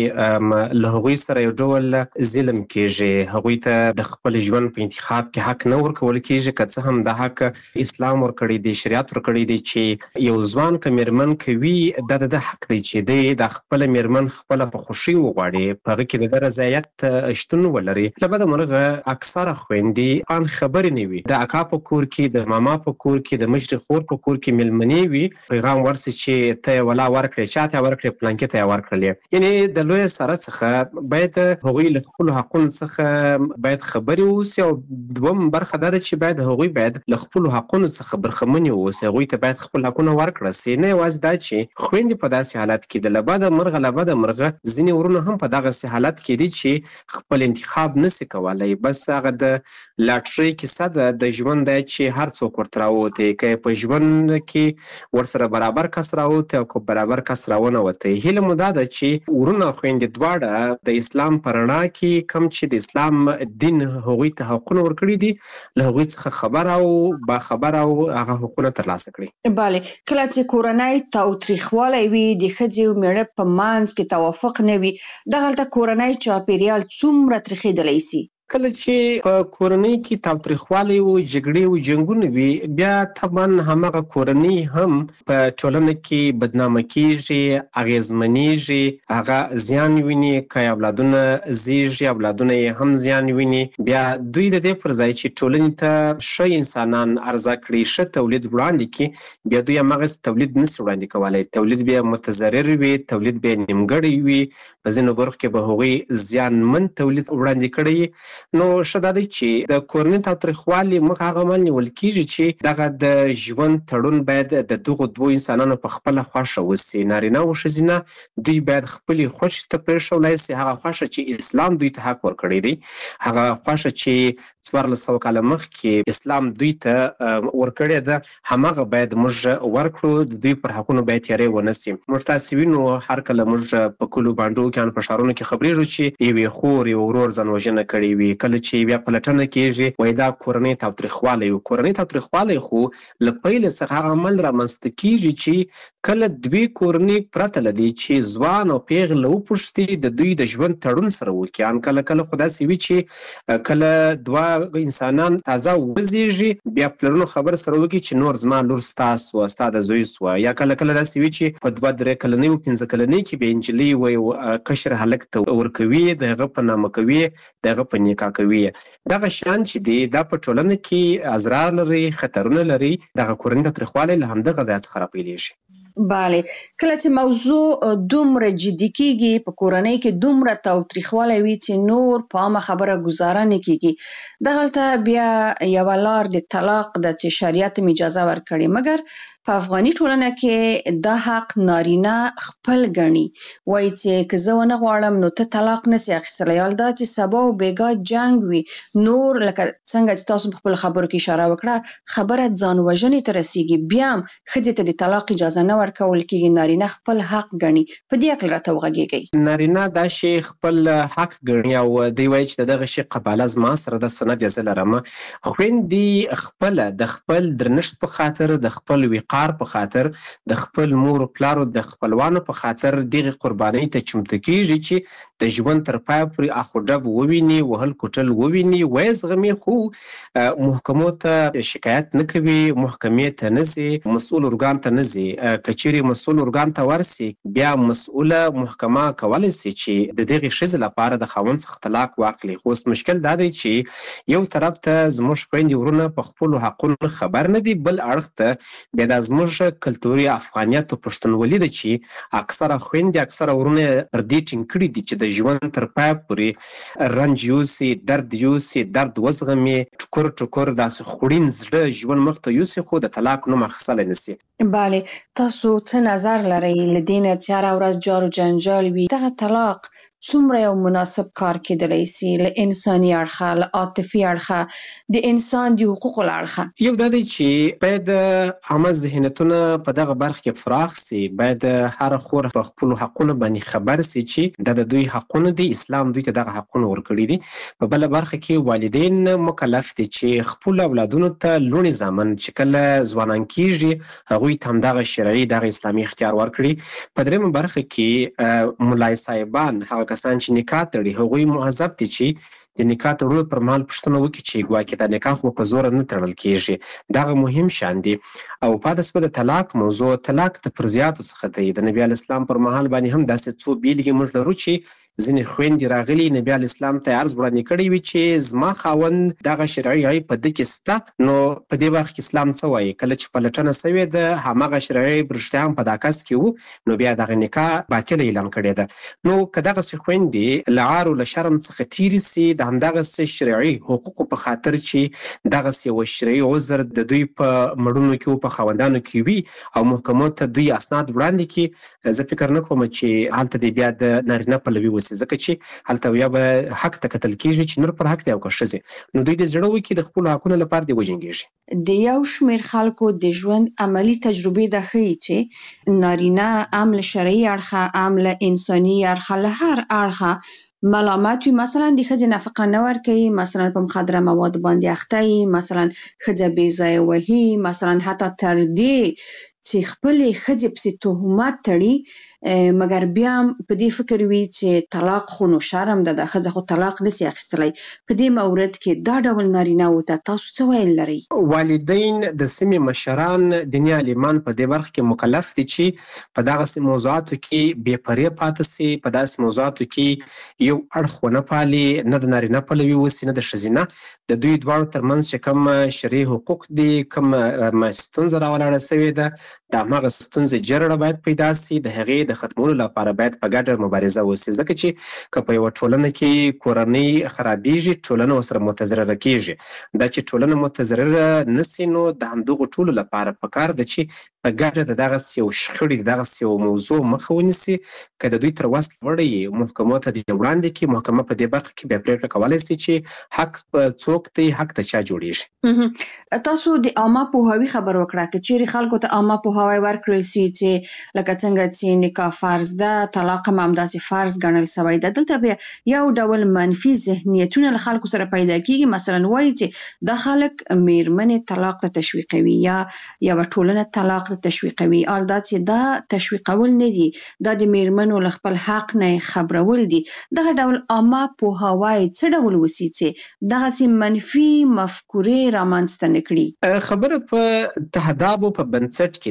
چې له هغوی سره یو ډول ظلم کېږي، هغوی ته د خپل ژوند په انتخاب کې حق نه ورکول کېږي، که څه هم دا حق اسلام ورکړی دی، شریعت ورکړی دی چې یو ځوان که میرمن کوي دا د ده حق دی چې دی د خپله میرمن خپله په خوښي وغواړي، په هغه کې د ده رضایت شتون ولري. له بده مرغه اکثره خویندې ان خبرې نه وي، د اکا په کور کې، د ماما په کور کې، د مشرې خور په کور کې میلمنې وي، پیغام ورسي چې ته یې ولا ورکړې، چا ته یې ورکړې، پلانکې ته یې ورکړلې. یعنی د لوی سره څخه باید هغوی له خپلو حقونو څخه باید خبرې واوسي، او دوم برخه دا ده چې باید هغوی باید له خپلو حقونو څخه برخمنې واوسي، هغوی ته باید خپل حقونه ورکړه سي. نه یوازې دا چې خویندې په داسې حالت کې د له بده مرغه له بده مرغه ځینې ورونه هم په دغسې حالت کې دي چې خپل انتخاب نسي کولی، بس هغه د لاټرۍ کیسه ده د ژوند دی چې هر څوک ورته راووتی، که په ژوند کې ورسره برابر کس راووتی او که برابر کس راونوتی. هیله مو دا ده چې ورونه او خویندې دواړه د اسلام په رڼا کې کوم چې د اسلام دین هغوی ته حقونه ورکړي دي له هغوی څخه خبر او باخبر او هغه حقونه ترلاسه کړي. بله، کله چې کورنۍ تاوتریخوالی وي، د ښځې او میړه په منځ کې توافق نه وي، دغلته کورنۍ چاپیریال څومره تریخېدلی سي؟ کله چې په کورنۍ کې تاوتریخوالی و، جګړې و، جنګونه وي، بیا طبعا همغه کورنۍ هم په ټولنه کې بدنامه کېږي، اغېزمنېږي، هغه زیان ویني، که اولادونه زېږي اولادونه یې هم زیان ویني. بیا دوی د دې پر ځای چې ټولنې ته ښه انسانان عرضه کړي، ښه تولید وړاندې کړي، بیا دوی همغسې تولید نسي وړاندې کولی، تولید بیا متضرر وي، تولید بیا نیمګړی وي، په ځینو برخو کې به هغوی زیانمن تولید وړاندې کړی. نو ښه دا دی چې د کورنۍ تاوتریخوالي مخه هغه عمل نیول کېږي چې دغه د ژوند تړون باید د دغو دوو انسانانو په خپله خوښه وسي، نارینه او ښځینه دوی باید خپلې خوښې ته پرېښولی سي، هغه خوښه چې اسلام دوی ته حق ورکړی دی، هغه خوښه چې څوارلس سوه کاله مخکې اسلام دوی ته ورکړې ده، همغه باید موږ ورکړو، د دوی پر حقونو باید تیاری ونه سي. موږ تاسې وینو هر کله موږ په کلیو بانډو کې په ښارونو کې خبرېږو چې یوې خور یو ورور ځانوژنه کړې وي، کله چې بیا پلټنه کېږي وایي دا کورنۍ تاوتریخوالی و. کورنۍ تاوتریخوالی خو له پیل څخه هغه عمل رامنځته کېږي چې کله دوې کورنۍ پرته له دې چې ځوان او پیغله وپوښتي د دوی د ژوند تړون سره وکړي. ان کله کله خو داسې وي چې کله دوه انسانان تازه وزېږي بیا پلرونو خبر سره وکړي چې نور زما لور ستا سوه، ستا د زوی سوه، یا کله کله داسې وي چې په دوه درې کلنۍ و پنځه کلنۍ کې بیا نجلۍ وایي کشر هلک ته ورکوي، د هغه په نامه کوي، د هغه په نکاح کوي. دغه شیان چې دي دا په ټولنه کې اضرار لري، خطرونه لري، دغه کورنۍ تاوتریخوالی له همدغه ځای څخه راپیلېږي. bale کله چې موضوع دومره جدي کیږي په کورنۍ کې دومره تاوتریخوالی وي چې نور په عامه خبره گزاره نه کیږي دغلته بیا یو لار د طلاق د چې شریعت اجازه ورکړي مګر په افغاني ټولنه کې دا حق نارینه خپل ګڼي وایي چې که زه ونه غواړم نو ته طلاق نشي اخیستلی حال دا چې سبا او بیګا جنګ وي نور لکه څنګه چې تاسو په خپل خبرو کې اشاره وکړه خبره ځان وژنې ته رسیږي بیا هم ښځې ته د طلاق اجازه نه ورکول کېږي نارینه خپل حق ګڼي په دې اړه راته وغږیږئ نارینه دا شی خپل حق ګڼي او دوی وایي چې دغه شی قباله زما سره د سند یې زه لرم خویندې خپله د خپل درنښت په خاطر د خپل وقار په خاطر د خپل مور و پلارو د خپلوانو په خاطر دغه قربانۍ ته چمتو کېږي چې د ژوند تر پایه پورې اخ و ډب وویني وهل کوټل وویني ویې زغمي خو محکمو ته شکایت نه کوي محکمې ته نه ځي مسؤل ارګان ته نه ځي که چیرې مسؤل ارګان ته ورسي بیا مسؤله محکمه کولی سي چې د دغې ښځې لپاره د خاوند څخه طلاق واخلي خو اوس مشکل دا دی چې یو طرف ته زموږ خویندې ورونه په خپلو حقونو خبر نه دي بل اړخ ته بیا دا زموږ کلتوري افغانیت او پښتونولي ده چې اکثره خویندې اکثره ورونه پر دې ټینګ کړي دي چې د ژوند تر پایه پورې رنج یوسي درد یوسي درد وزغمي ټکور ټکور داسې خوړین زړه ژوند مخ ته یوسي خو د طلاق نوم اخیستلی نسي بله تاسو څه نظر لرئ له دې نه چې هره ورځ جار و جنجال وي دغه طلاق څومره یو مناسب کار کېدلی سي له انساني اړخه له عاطفي اړخه د انسان د حقوقو له اړخه یو دا دی چې باید عامه ذهنیتونه په دغه برخه کې فراخ سي باید هر خور په خپلو حقونو باندې خبر سي چې دا د دوی حقونه دي اسلام دوی ته دغه حقونه ورکړي دي په بله برخه کې والدین مکلف دي چې خپلو اولادونو ته لوڼې زامن چې کله ځوانان کېږي هغوی ته همدغه شرعي دغه اسلامي اختیار ورکړي په درېیمه برخه کې ملای صاحبان هغه کسان چې نکاح تړي هغوی مهذب دي چې د نکاح تړلو پر مهال پوښتنه وکړي چې ګواکې دا نکاح خو په زوره نه تړل کېږي دغه مهم شیان دي او پاتې شوه د طلاق موضوع طلاق د فرضیاتو څخه دی د نبي علیه السلام پر مهال باندې هم داسې څو بیلګې موږ لرو چې ځینې خویندې راغلي نبي علیه السلام ته یې عرض وړاندې کړی وي چې زما خاوند دغه شرعي عیب په ده کې شته نو په دې برخه کې اسلام څه وایي کله چې پلټنه سوې ده هماغه شرعي عیب رښتیا هم په دا کس کې و نو بیا دغه نکاح باطله اعلان کړې ده نو که دغسې خویندې له عار و له شرم څخه تېرې سي د همدغسې شرعي حقوقو په خاطر چې دغسې یو شرعي عذر د دوی په مړونو کې و په خاوندانو کې وي او محکمو ته دوی اسناد وړاندې کړي زه فکر نه کوم چې هلته دې بیا د نارینه پلوي وسي ځکه چې هلته بیا به حق ته کتل کېږي چې نور پر حق دی او که ښځې نو دوی د زړه وکړي د خپلو حقونو لپاره دې وجنګېږي د یو شمېر خلکو د ژوند عملي تجربې دا ښیي چې نارینه هم له شرعي اړخه هم له انساني اړخه له هر اړخه ملامت وي مثلا د ښځې نفقه نه ورکوي مثلا په مخدره مواد باندې اخته وي مثلا ښځه بې ځایه وهي مثلا حتی تر دې چې خپلې ښځې پسې تهمت تړي مګر بیا هم په دې فکر وي چې طلاق خو نو شرم ده د ښځه خو طلاق نسي اخیستلی په دې مورد کې دا ډول نارینهو ته تاسو څه ویل لرئ والدین د سیمې مشران دیني عالمان په دې برخه کې مکلف دي چې په دغسې موضوعاتو کې بې پرې پاتې سي په داسې موضوعاتو کې یو اړخ ونه پالي نه د نارینه پلوي وسي نه د ښځینه د دوی دواړو ترمنځ چې کوم شرعي حقوق دي کوم ستونزه راولاړه سوې ده د هماغه ستونزې جرړه باید پیدا سي د هغې د ختمولو لپاره باید په ګډه مبارزه وسي ځکه چې که په یوه ټولنه کې کورنۍ خرابېږي ټولنه ورسره متضرره کېږي دا چې ټولنه متضرره نسي نو د همدغو ټولو لپاره پکار ده چې په ګډه د دغسې یو شخړې د دغسې یو موضوع مخه ونیسي که د دوی تر وس لوړی محکمو ته دې وړاندې کړي محکمه په دې برخه کې بیا پرېکړه کولی سي چې حق څوک دی حق ته چا جوړېږي تاسو د عامه پوهاوي خبر وکړه که چیرې خلکو ته عامه پوهاوی ورکړل سي چې لکه څنګه چې نکاح فرض ده طلاق هم همداسې فرض ګڼل سوی ده دلته بیا یو ډول منفي ذهنیتونه له خلکو سره پیدا کېږي مثلا وایي چې دا خلک میرمنې طلاق ته تشویقوي یا یوه ټولنه طلاق ته تشویقوي حال دا چې دا تشویقول نه دي دا د میرمنو له خپل حق نه خبرول دي دغه ډول عامه پوهاوی څه ډول وسي چې دغسې منفي مفکورې رامنځته نه کړي خبره په تهدابو په بنسټ کې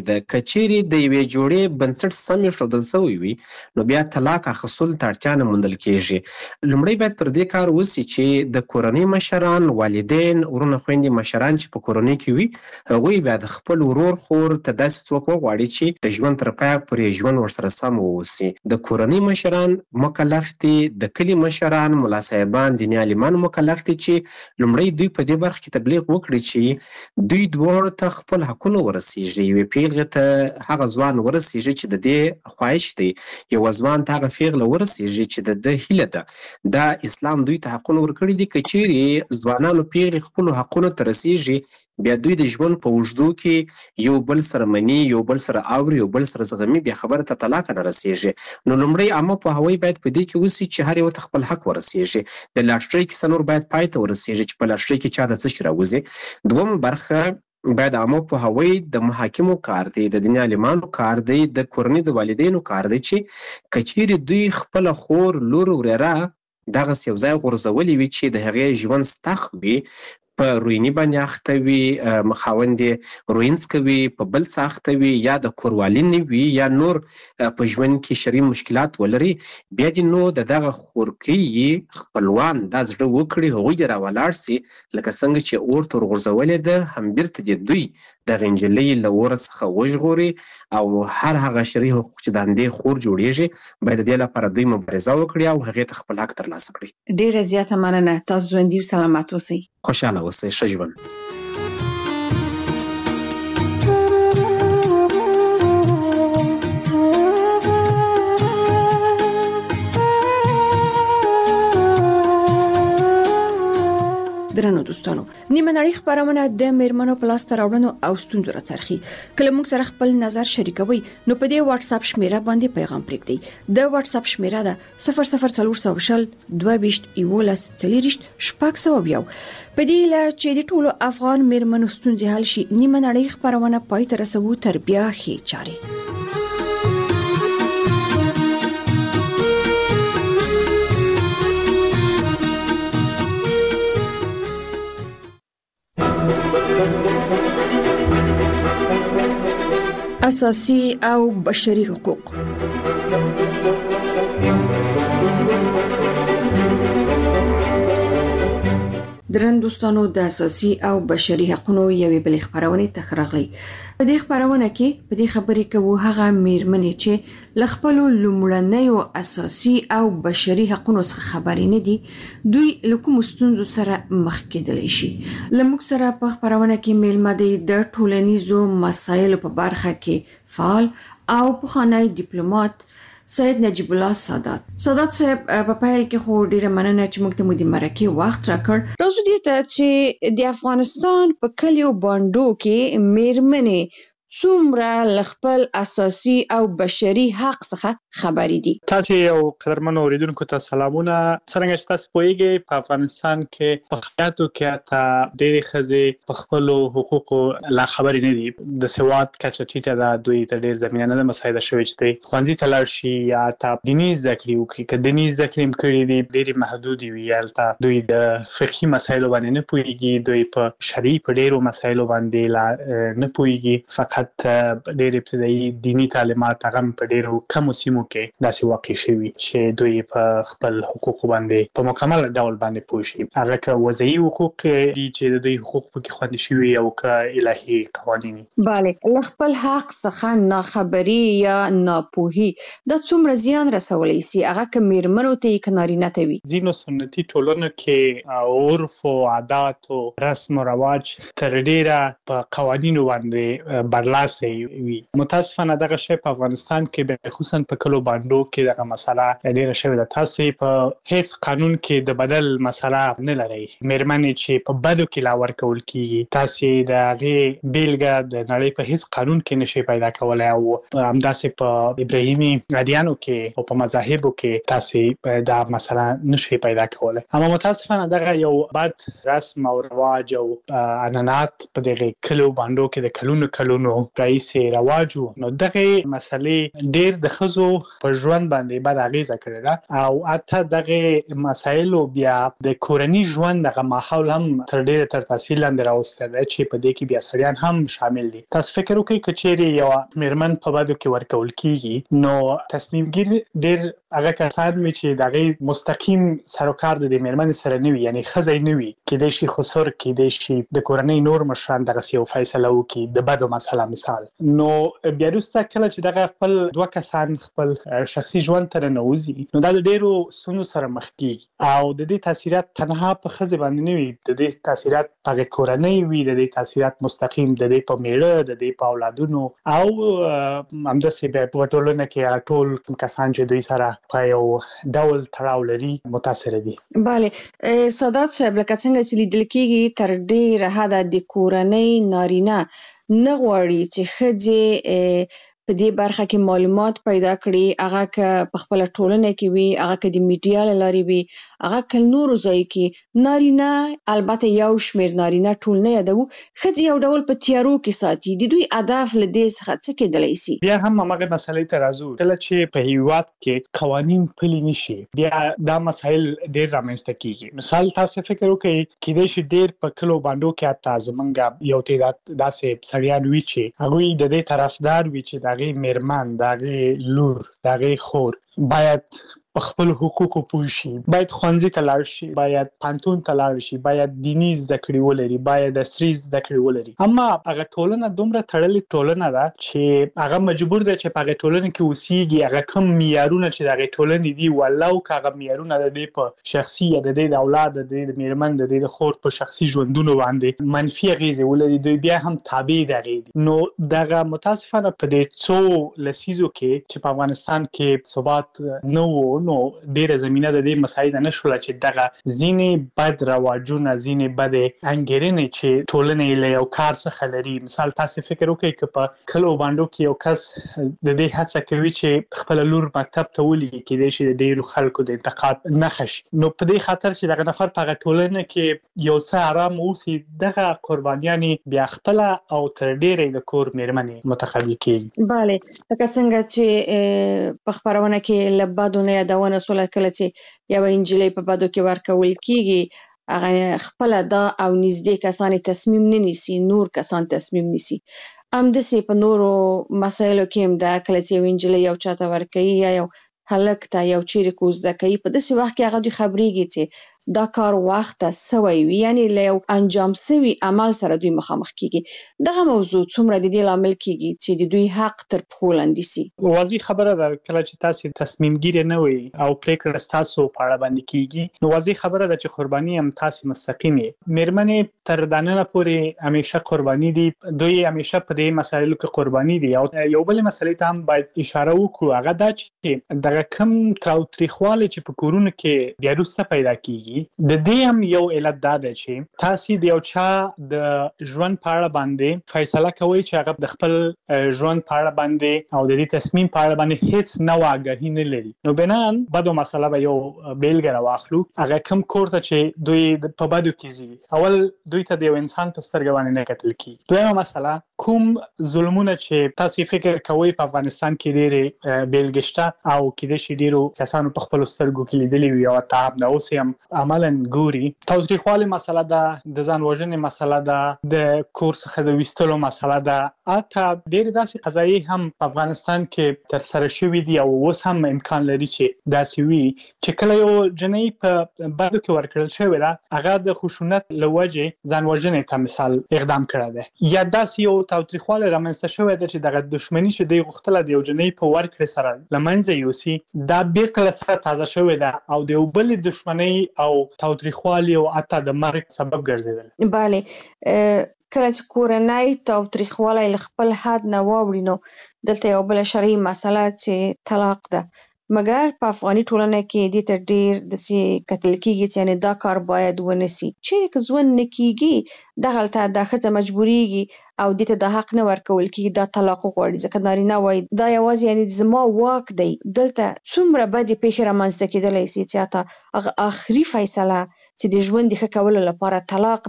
کې ده کچېری د یوې جوړې بنسټ سم ایښودل شوی وي نو بیا طلاق اخیستل ته اړتیا نه موندل کېږي. لومړی باید پر دې کار وسي چې د کورنۍ مشران، والدین، ورونه خویندې مشران چې په کورنۍ کې وي هغوی بیا د خپل ورور خور ته داسې څوک وغواړي چې د ژوند تر پایه پورې ژوند ورسره سم واوسي. د کورنۍ مشران مکلف دي، د کلي مشران، ملا صاحبان، دیني عالمان مکلف دي چې لومړی دوی په دې برخه کې تبلیغ وکړي چې دوی دواړو ته خپل حقونه ورسیږي. یوې پیغلې ته هغه ځوان ورسیږي چې د دې خواهش دی، یو ځوان ته هغه پیغله ورسیږي چې د ده هیله ده. دا اسلام دوی ته حقونه ورکړي دي. که چیرې ځوانانو پیغلې خپلو حقونو ته رسیږي بیا دوی د ژوند په اوږدو کې یو بل سره مني، یو بل سره اوري، یو بل سره زغمي، بیا خبره ته طلاق نه رسیږي. نو لومړی عامه پوهاوی باید په دې کې وسي چې هر یو ته خپل حق ورسیږي. د لاټرۍ کیسه نور باید پای ته ورسیږي چې په لاټرۍ کې چا د څه شي راوځي. دویمه برخه باید عامه پوهاوی د محاکمو کار دی، د دیني عالمانو کار دی، د کورنۍ د والدینو کار دی چې که چیرې دوی خپله خور، لور، ورېره دغسې یو ځای غورځولي وي چې د هغې ژوند ستخ وي، په رویني باندې اخته وي، خاوند یې روینځ کوي، په بل څه اخته وي، یا د کوروالي نه وي، یا نور په ژوند کې شرعي مشکلات ولري، بیا دې نو د دغه خورکۍ خپلوان دا زړه وکړي، هغوی دې راولاړ سي لکه څنګه چې اور ته ورغورځولې ده، هم بیرته دې دوی دغه نجلۍ له اوره څخه وژغوري او هر هغه شرعي حقوق چې د همدې خور جوړېږي باید د دې لپاره دوی مبارزه وکړي او هغې ته خپل حق ترلاسه کړي. ډېره زیاته مننه. تاسو ژوندي او سلامت اوسئ. خوشحاله اوسئ. ښه ژوند. درنو دوستانو، نیمه نړۍ خبرونه د میرمنو په لاس راوړنو او ستونزو راڅرخي. کله موږ سره خپل نظر شریکوي نو په دې واتس اپ شمیره باندې پیغام پرېږدئ. د واتس اپ شمیره ده صفر صفر څلور سوه شل دوه ویشت یولس څلېرویشت شپږ سوه یو. په دې هیله چې د ټولو افغان میرمنو ستونزې حل شي، نیمه نړۍ خبرونه پای ته رسوو تر بیا ښې چارې. اساسي او بشري حقوق. درن دوستانو، د اساسي او بشري حقوقو یوې بلې خبرونه ته راغلي. په دې خبرونه کې په دې خبرې کوو هغه میرمنې چې ل خپل لومړنیو اساسي او بشري حقوقو څخه خبرې نه دي، دوی له کوم ستونزو سره مخ کېدلی شي. لموږ سره په خبرونه کې میلمه دی د ټولنیزو مسایلو په برخه کې فعال او پخوانی ډیپلوماټ سید نجیب الله سادات. سادات صاحب په پیل کې خو ډیره مننه چې موږ ته مو د مرکې وخت راکړ. راځو دې ته چې د افغانستان په کلیو باندو کې میرمنې څومره ل خپل اساسي او بشري حق څخه خبرې دي. تاسو یو قدرمنو اوریدونکو ته سلامونه. څنګه چې تاسو پوهیږئ په افغانستان کې په خیاتو کې تا ډېرې ښځې په خپلو حقوقو لا خبرې نه دي. د سواد کچه ټیټه ده، دوی ته ډېر زمینه نه ده مساعده شوې چې دوی ښوونځي ته لاړ شي یا تا دیني زده کړې وکړي. که دیني زده کړې هم کړې دي ډېرې محدودې وي، هلته دوی د فقهي مسایلو باندې نه پوهیږي، دوی په شرعي په ډېرو مسایلو باندې لا نه پوهیږي. فقط ډېر ابتدایي دینی تعلیمات هغه په ډېرو کمو سیمو کې داسې واقع شوي چې دوی په خپل حقوقو باندې په مکمل ډول باندې پوه شي. هغه که وضعي حقوق دي چې د دوی حقوق پکې خوندي شوي او که الهي قوانین. بله، له خپل حق څخه ناخبري یا ناپوهي دا څومره زیان رسولی سي، هغه که میرمنو ته یې که نارینه ته وي. ځینو سنتي ټولنو کې عرف او عادات او رسم او رواج تر ډېره په قوانینو باندې برلاسه وي. متاسفانه دغه شی په افغانستان کې به خصوصا په کلو باندو کې دغه مسله ډېره شوې ده. تاسو په هیڅ قانون کې د بدل مسله نه لرئ. میرمنې چې په بدو کې لا ورکول کیږي، تاسو د هغې بیلګه د نړۍ په هیڅ قانون کې نشئ پیدا کولی او همداسې په ابراهیمي ادیانو کې او په مذاهبو کې تاسو دا مسله نشئ پیدا کولی. اما متاسفانه دغه یو بد رسم او رواج او عنعنات په دغه کلو باندو کې د کلونو کلونو راځي رواج نو دغه مسلې ډېر د خزو په ژوند باندې بد اغیزه کړې ده او اته دغه مسایل بیا د کورنۍ ژوند دغه ماحول هم تر ډېر تر تاثیر لاندې راوسته ده چې په دې کې بیا سړیان هم شامل دي. تاسو فکر وکړئ کچېرې یو میرمن په بدو کې ورکول کیږي نو تصمیم ګیر ډېر هغه کسان وي چې دغه مستقیم سروکار د میرمن سره نه وي یعنی خزې نه وي کېدای شي خسر کېدای شي د کورنۍ نور مشران دغه یو فیصله وکړي د بدو مسله مثال نو بیا وروسته کله چې دغه خپل دوه کسان خپل شخصي ژوند ته ننوځي نو دا د ډېرو ستونزو سره مخ کېږي او د دې تاثیرات تنها په ښځې باندې نه وي د دې تاثیرات په کورنۍ وي د دې تاثیرات مستقیم د دې په میړه د دې په اولادونو او همداسې بیا په ټولنه کې ټول کوم کسان چې دوی سره په یو ډول تړاو لري متاثر دي. بله سادات صاحب لکه څنګه چې لیدل کېږي تر ډېره حده د کورنۍ نارینه نه غواړي چې ښځې په دې برخه کې معلومات پیدا کړي هغه که په خپل ټولنه کې وي هغه که د میډیا له لارې وي هغه که نورو ځایو کې نارینه البته یو شمېر نارینه ټول نه یادوو ښځې یو ډول په تیارو کې ساتي د دوی هدف له دې څخه څه کېدلی سي؟ بیا هم همغه مسلې ته راځو کله چې په هیواد کې قوانین پلي نشي بیا دا مسایل ډېر رامنځته کیږي. مثال تاسو فکر وکړئ کېدای شي ډېر په کلو باندو کې حتی زمونږ یو تعداد داسې سړیان وي چې هغوی د دې طرفدار وي چې دغه میرمن دغه لور دغه خور باید په خپل حقوقو پوه شي باید ښوونځي ته لاړ شي باید پوهنتون ته لاړ شي باید دیني زده کړې ولري باید عصري زده کړې ولري اما هغه ټولنه دومره تړلې ټولنه ده چې هغه مجبور ده چې په هغه ټولنه کې اوسېږي هغه کوم معیارونه چې د هغې ټولنې دي ولو که هغه معیارونه د دې په شخصي یا د دې د اولاد د دې د میرمن د دې د خور په شخصي ژوندونو باندې منفي اغېزې ولري دوی بیا هم تابع د هغې دي نو دغه متاسفانه په دې څو لسیزو کې چې په افغانستان کې ثبات نه و نو ډېره زمینه د دې مسایل نه شوله چې دغه ځینې بد رواجونه ځینې بدې انګېرنې چې ټولنې له یو کار څخه لري. مثال تاسو فکر وکړئ که په کلو باندو کې یو کس د دې هڅه کوي چې خپله لور مکتب ته ولېږي کېدای شي د ډېرو خلکو د انتقاد نښه شي نو په دې خاطر چې دغه نفر په هغه ټولنه کې یو څه ارام اوسي دغه قربانیانې بیا خپله او تر ډېره د کور میرمنې منتخبي کېږي. بله لکه څنګه چې په خپرونه کې له بدو نه یادونه سوله کله چې یوه نجلۍ په بدو کې ورکول کېږي هغه خپله دا او نږدې کسان تصمیم نه نیسي نور کسان تصمیم نیسي همداسې په نورو مسایلو کې هم ده کله چې یوه نجلۍ یو چا ته ورکوي یا یو هلک ته یو چیرې کو زده کوي په داسې وخت کې هغه دوی خبرېږي چې دا کار وخته سوی وي یعنی له یو انجام سوي عمل سره دوی مخامخ کېږي دغه موضوع څومره د دې لامل کېږي چې د دوی حق تر پښو لاندې سي؟ واضح خبره ده کله چې تاسو تصمیم ګیرې نه وي او پرېکړه ستاسو په اړه باندې کېږي نو واضح خبره ده چې قرباني هم تاسو مستقیم یې میرمنې تر دننه پورې همیشه قرباني دي دوی همیشه په دې مسایلو کې قرباني دي او یو بل مسلې ته هم باید اشاره وکړو هغه دا چې دغه کم تاوتریخوالی چې په کورونو کې بیا وروسته پیدا کېږي د دې هم یو علت دا ده چې تاسو د یو چا د ژوند په اړه باندې فیصله کوئ چې هغه د خپل ژوند په اړه باندې او د دې تصمیم په اړه باندې هیڅ نوې آګاهي نه لري نو بنان بدو مسله به یو بیلګه راواخلو هغه کم کور ته چې دوی په بدو کې ځي اول دوی ته د یو انسان په سترګه باندې نه کتل کېږي دویمه مسله کوم ظلمونه چې تاسو فکر کوئ په افغانستان کې ډېرې بیلګې شته او کېدای شي ډېرو کسانو په خپلو سترګو کې لیدلي وي او حتی همداوس یې هم عملاً ګوري تاوتریخوالي مسله ده د ځان وژنې مسله ده د کور څخه د ویستلو مسله ده حتی ډېرې داسې قضایي هم په افغانستان کې ترسره شوي دي او اوس هم امکان لري چې داسې وي چې کله یو جنۍ په بدو کې ورکړل شوې ده هغه د خشونت له وجې ځان وژنې ته مثال اقدام کړی دی یا داسې یو تاوتریخوالی رامنځته شوی ده چې دغه دښمني چې دوی غوښتله د یو جنۍ په ورکړې سره له منځه یوسي دا بیرته له سره تازه شوې ده او د یو بلې دښمنۍ او تاوتریخوالي او حتی د مرګ سبب ګرځېدل. بله کله چې کورنۍ تاوتریخوالی له خپل حد نه واوړي نو دلته یو بله شرعي مسله چې طلاق ده مګر په افغاني ټولنه کې دې ته ډېر داسې کتل کېږي چې یعنې دا کار باید ونه سي چیرې که ژوند نه کېږي دغلته دا ښځه مجبورېږي او دې ته دا حق نه ورکول کېږي دا طلاق وغواړي ځکه نارینه وایي دا یوازې یعنې زما واک دی دلته څومره بدې پېښې رامنځته کېدلی سي چې حتی هغه آخري فیصله چې د ژوند د ښه کولو لپاره طلاق ده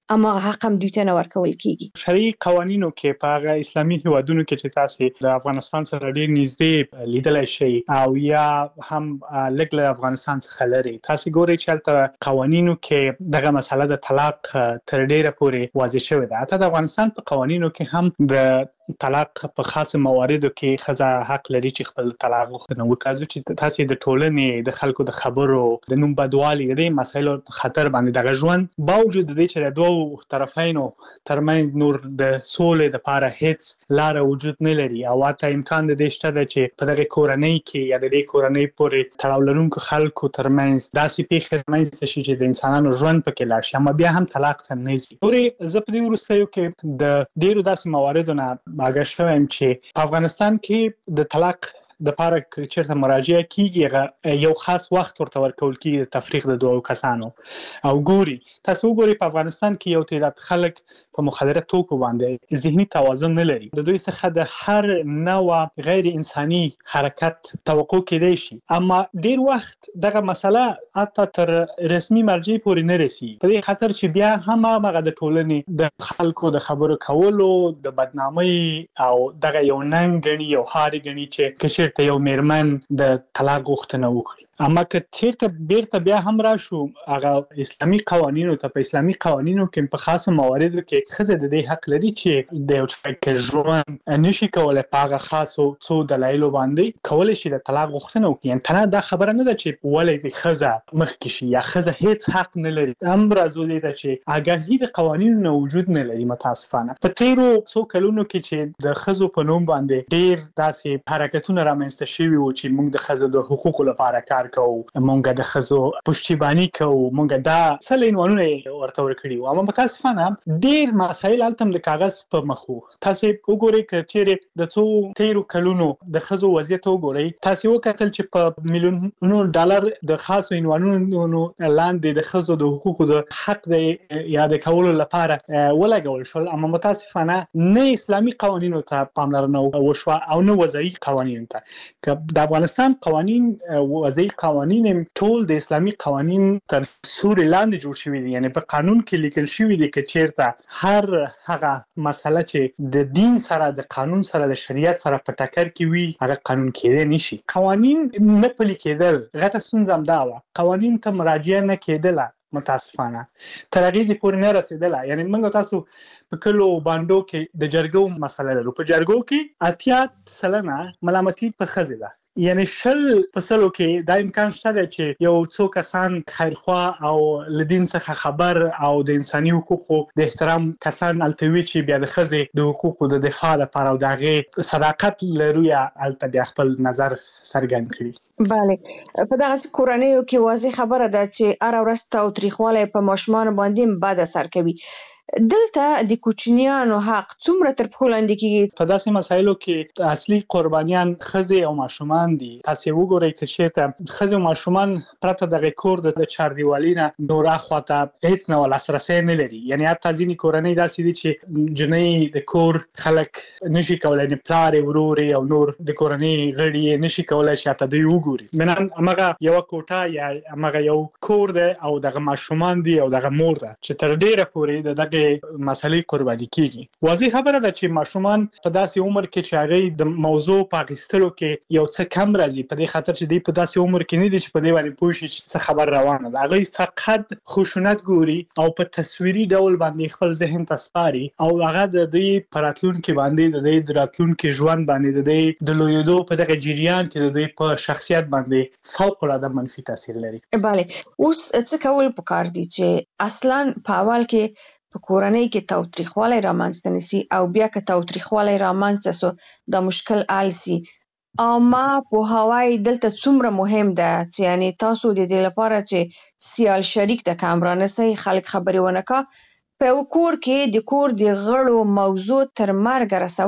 اما حق هم دوی ته نه ورکول کیږي. شرعي قوانینو کې په هغه اسلامي هیوادونو کې چې تاسو د افغانستان سره ډیر نږدې لیدلای شئ او یا هم لږ له افغانستان څخه لري، تاسو ګورئ چې هلته قوانینو کې دغه مسله د طلاق تر ډیره پورې واضح شوې ده. حتی د افغانستان په قوانینو کې هم د طلاق په خاصه مواردو کې ښځه حق لري چې خپل طلاق غوښتنه وکړي. چې تاسو د ټولنې د خلکو د خبرو د نوم بدوالي د مسایلو خطر باندې دغه ژوند باوجود د دې چې د دوه طرفینو ترمنځ نور د سولې لپاره هیڅ لار وجود نه لري او حتی امکان د دې شته چې په دغه کورنۍ کې یا د دې کورنۍ پورې تړاو لرونکو خلکو ترمنځ داسې پیښې رامنځته شي چې د انسانانو ژوند پکې لاړ شي، اما بیا هم طلاق ته نه ځي. نورې زه په دې وروستیو کې د ډیرو داسې مواردو نه آګاه شوم چې په افغانستان کې د طلاق د پاره چیرته مراجعه کیږي یو خاص وخت ورته ورکول کیږي د تفریق د دوه کسانو او ګوري تاسو ګوري په افغانستان کې یو تعداد خلک په مخدره توکو باندې ذهني توازن نه لري، د دوی څخه د هر نوع غیر انساني حرکت توقع کېدای شي، اما ډیر وخت دغه مسله حتی تر رسمي مرجع پورې نه رسي، په دې خاطر چې بیا هم هغه د ټولنې د خلکو د خبرو کولو د بدنامۍ او دغه یو ننګ غني یو هاري غني چې ته یو میرمن د طلاق غوښتنه وکړي. اما که چیرته بیرته بیا هم راشو هغه اسلامي قوانینو ته، په اسلامي قوانینو کې په خاصه مواردو کې ښځه د دې حق لري چې د یو چا کې ژوند نشي کولای په هغه خاصو څو دلایلو باندې کولای شي د طلاق غوښتنه وکړي. یعنې تنها دا خبره نه ده چې ولې د ښځه مخکې شي یا ښځه هیڅ حق نه لري، هم راځو دې ته چې آګاهي د قوانینو نه وجود نه لري. متاسفانه په تیرو څو کلونو کې چې د ښځو په نوم باندې ډیر داسې حرکتونه رامنځته شوي وو چې موږ د ښځو د حقوقو لپاره کار کوو، موږ د ښځو پشتیباني کوو، موږ دا څه عنوانونه ورته ورکړي وو، اما متاسفانه ډیر مسایل هلته د کاغذ په مخ وو. تاسو وګورئ که چیرې د څو تیرو کلونو د ښځو وضعیت وګورئ، تاسو وکتل چې په میلیونونو ډالر د خاصو عنوانونو لاندې د ښځو د حقوقو د حق د یاد کولو لپاره ولګول شول، اما متاسفانه نه اسلامي قوانینو ته پاملرنه وشوه او نه وضعي قوانینو ته. که د افغانستان قوانین وضعي قوانین ټول د اسلامي قوانین تر سوري لاندې جوړ شوي دي، یعنی په قانون کې لیکل شوي دي که چیرته هر هغه مسله چې د دین سره د قانون سره د شریعت سره په ټکر کې وي هغه قانون کېدای نشي. قوانین نه پلي کېدل غټه ستونزه همدا وه، قوانین ته مراجعه نه کېدله متاسفانه تر هغې پورې نه رسېدله. یعنی موږ تاسو په کلو بانډو کې د جرګو مسله لرو، په جرګو کې اتیا سلنه ملامتي په ښځې ده، یعنی شل په سلو کې دا امکان شته چې یو څو کسان خیرخوا او لدین څخه خبر او د انساني حقوقو د احترام کسان التوي چې بیا د ښځې د حقوقو د دفاع لپاره او د هغې صداقت لروي الته بیا خپل نظر څرګند کړي. بله، په دغسې کورنیو کې واضح خبره ده چې هره ورځ تاوتریخوالی په ماشومانو باندې بد اثر کوي. دلته د کوچنیانو حق څومره تر پښو لاندې کیږي؟ په داسې مسایلو کې اصلي قربانیان ښځې او ماشومان دي. تاسو وګورئ که چیرته ښځې او ماشومان پرته دغه کور د چاردیوالي نه نور اخواته هیڅ نه لاسرسی نه لري، یعنی حتی ځینې کورنۍ داسې دي چې جنۍ د کور خلک نشي کولی، یعنې پلار یې ورور یې او نور د کورنۍ غړي یې نشي کولی چې حتی دوی وګوري. منن همغه یوه کوټه یا همغه یو کور دی او دغه ماشومان دي او دغه مور ده چې تر ډیره پورې د دغه مسلې قرباني کیږي. واضح خبره ده چې ماشومان په داسې عمر کې چې هغه د موضوع په اخیستلو کې یو څه کم راځي، په دې خاطر چې دوی په داسې عمر کې نه دي چې په دې باندې پوه شي چې څه خبر روانه ده، هغه فقط خشونت ګوري او په تصویري ډول باندې خپل ذهن ته سپاري او هغه د دوی په راتلونکي باندې د دوی د راتلونکي ژوند باندې د دوی د لویېدو په دغه جریان کې د دوی په شخصیت باندې فوق العاده منفي تاثیر لري. بله، اوس څه کول پکار دي چې اصلا په اول کې په کورنۍ کې تاوتریخوالی رامنځته نشي او بیا که تاوتریخوالی رامنځته سو د مشکل حل سي؟ اما پوهاوی دلته څومره مهم ده چې یعنی تاسو د دې لپاره چې سیال شریک د کام رانسئ، خلک خبرې ونه کا، په کور کې د کور د غړو موضوع تر مرګ رسوي،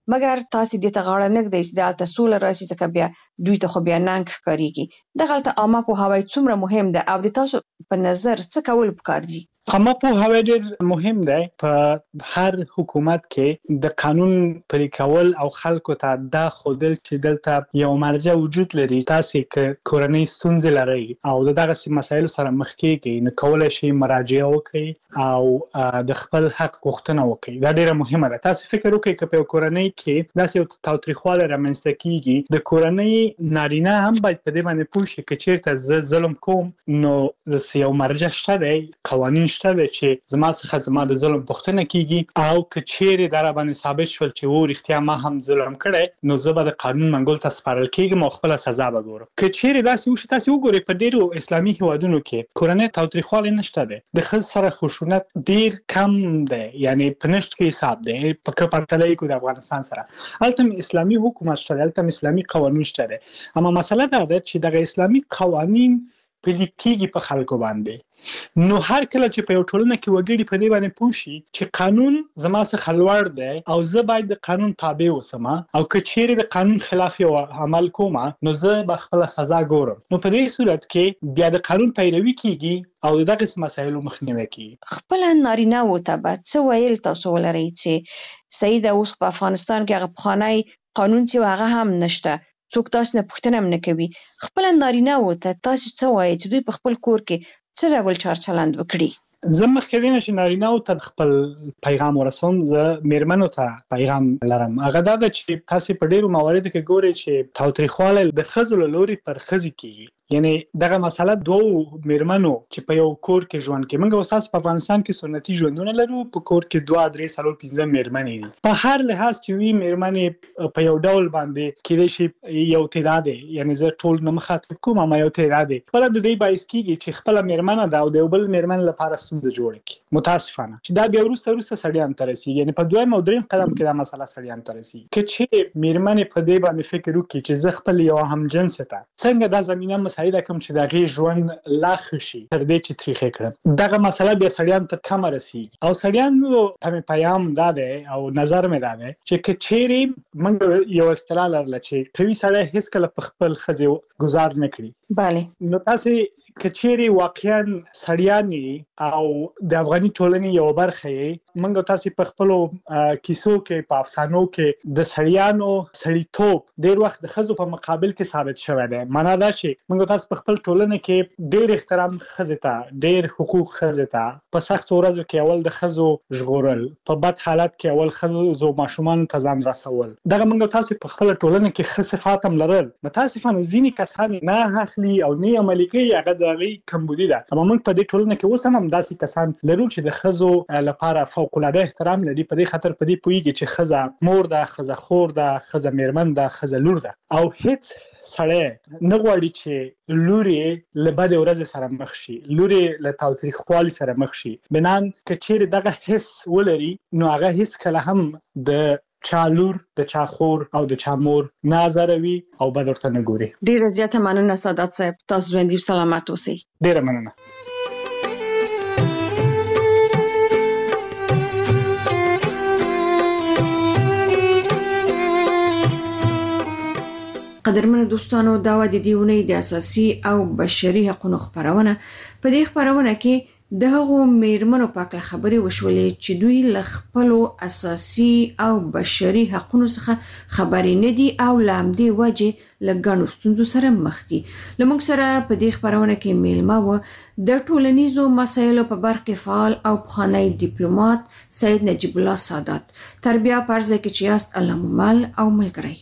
مګر تاسو دې ته غاړه نه ږدئ چې دلته سوله راشي ځکه بیا دوی ته خو بیا ننګ ښکارېږي. دغلته عامه پوهاوی څومره مهم ده او د تاسو په نظر څه کول پکار دي؟ عامه پوهاوی ډېر مهم دی. په هر حکومت کې د قانون پلي کول او خلکو ته دا ښودل چې دلته یو مرجع وجود لري. تاسو که کورنۍ ستونزې لرئ او د دغسې مسایلو سره مخ کېږئ نو کولی شئ مراجعه وکړئ او د خپل حق غوښتنه وکړئ. دا ډېره مهمه ده. تاسو فکر وکړئ که په یو کورنۍ کې داسې یو تاوتریخوالی رامنځته کېږي، د کورنۍ نارینه هم باید په دې باندې پوه شي که چېرته زه ظلم کوم نو داسې یو مرجع شته دی، قوانین شته دی چې زما څخه زما د ظلم پوښتنه کېږي او که چیرې دا راباندې ثابت شول چې و رښتیا ما هم ظلم کړی نو زه به د قانون منګول ته سپارل کېږم او خپله سزا به ګورم. که چیرې داسې وشي، تاسې وګورئ په ډېرو اسلامي هیوادونو کې کورنۍ تاوتریخوالی نشته دی، د ښځو سره خشونت ډېر کم دی، یعنې په نشت کې حساب دی که پرتله یې کړو د افغانستان سره. هلته هم اسلامي حکومت شته دی، هلته هم اسلامي قوانین شته دی. اما مسله دا ده چې دغه اسلامي قوانین پلي کېږي په خلکو باندې. نو هر کله چې په یو ټولنه کې وګړي په دې باندې پوه شي چې قانون زما څخه لوړ دی او زه باید د قانون تابع اوسم او که چیرې د قانون خلاف یو عمل کوم نو زه به خپله سزا ګورم، نو په دې صورت کې بیا د قانون پیروي کېږي او د دغسې مسایلو مخنیوی کېږي. خپله نارینه‌وو ته به څه ویل تاسو ولرئ چې صحیح ده اوس په افغانستان کې هغه پخوانی قانون چې هغه هم نشته، څوک تاسو نه پوښتنه هم نه کوي. خپله نارینه‌وو ته تاسو څه وایئ چې دوی په خپل کور کې څه ډول چارچلند وکړي؟ زه مخکې دی نه چې نارینه‌وو ته خپل پیغام ورسوم، زه میرمنو ته پیغام لرم. هغه دا ده چې تاسې په ډېرو مواردو کې ګورئ چې تاوتریخوالی د ښځو له لورې پر ښځې کېږي. یعنی دغه مسله دوو میرمنو چې په یو کور کې ژوند کوي. موږ اوس تاسو په افغانستان کې سنتي ژوندونه لرو، په کور کې دوه درې څلور پنځه میرمنې دي. په هر لحاظ چې وي میرمنې په یو ډول باندې کېدای شي یو تعداد دی، یعنی زه ټول نه مخاطب کوم اما یو تعداد دی، خپله د دې باعث کېږي چې خپله میرمنه ده او د یو بل میرمن لپاره ستونزه جوړه کړي. متاسفانه چې دا بیا وروسته وروسته سړیانو ته رسېږي، یعنی په دویم او دریم قدم کې دا مسله سړیانو ته رسېږي. که چې میرمنې په دې باندې فکر وکړي چې زه خپل یو همجنسه ته څنګه دا زمینه مساعده کوم چې د هغې ژوند لا ښه شي تر دې چې تریخې کړم، دغه مسله بیا سړیانو ته کمه رسېږي. او سړیانو ته مې پیغام دا دی او نظر مې دا دی چې که چیرې موږ یو اصطلاح لرله چې قوي سړی هېڅکله په خپل ښځې ګزار نه کړي، بله نو تاسې که چیرې واقعا سړیان او د افغاني ټولنې یو برخه یې، موږ تاسې په خپلو کیسو کې په افسانو کې د سړیانو سړیتوب ډېر وخت د ښځو په مقابل کې ثابت شوی دی. معنا دا چې موږ تاسو په خپل ټولنه کې ډېر احترام ښځې ته، ډېر حقوق ښځې ته، په سختو ورځو کې اول د ښځو ژغورل، په بد حالت کې اول ښځو ماشومانو ته ځان رسول، دغه موږ تاسو په خپله ټولنه کې ښه صفات هم لرل. متاسفانه ځینې کسان نه اخلي او نه عملي کوي، هغه د هغې کمبودي ده. اما موږ په دې ټولنه کې اوس هم همداسې کسان لرو چې د ښځو لپاره فوق العاده احترام لري، په دې خاطر په دې پوهېږي چې ښځه مور ده، ښځه خور ده، ښځه میرمن ده، ښځه لور ده. او هیڅ سړی نه غواړي چې لور یې له بدې ورځې سره مخ شي، لور یې له تاوتریخوالي سره مخ شي. بنان که چیرې دغه حس ولري نو هغه هېڅکله هم د چا لور، د چا خور او د چا مور نه ازاروي او بد ورته نه ګوري. ډېره زیاته مننه سعادت صاحب، تاسو ژوندي سلامت اوسئ. ډېره مننه. قدرمنو دوستانو، دا و د دې اونۍ د اساسي او بشري حقوقو خبرونه. په دې خبرونه کې د هغو میرمنو په اړه خبرې وشولې چې دوی له خپلو اساسي او بشري حقوقو څخه خبرې نه دي او له همدې وجې له ګڼو ستونزو سره مخ دي. له موږ سره په دې خبرونه کې میلمه و د ټولنیزو مسایلو په برخه کې فعال او پخوانی ډیپلوماټ سید نجیب الله سادات. تر بیا پرځه کې چې یاست الله مو مل او ملګری.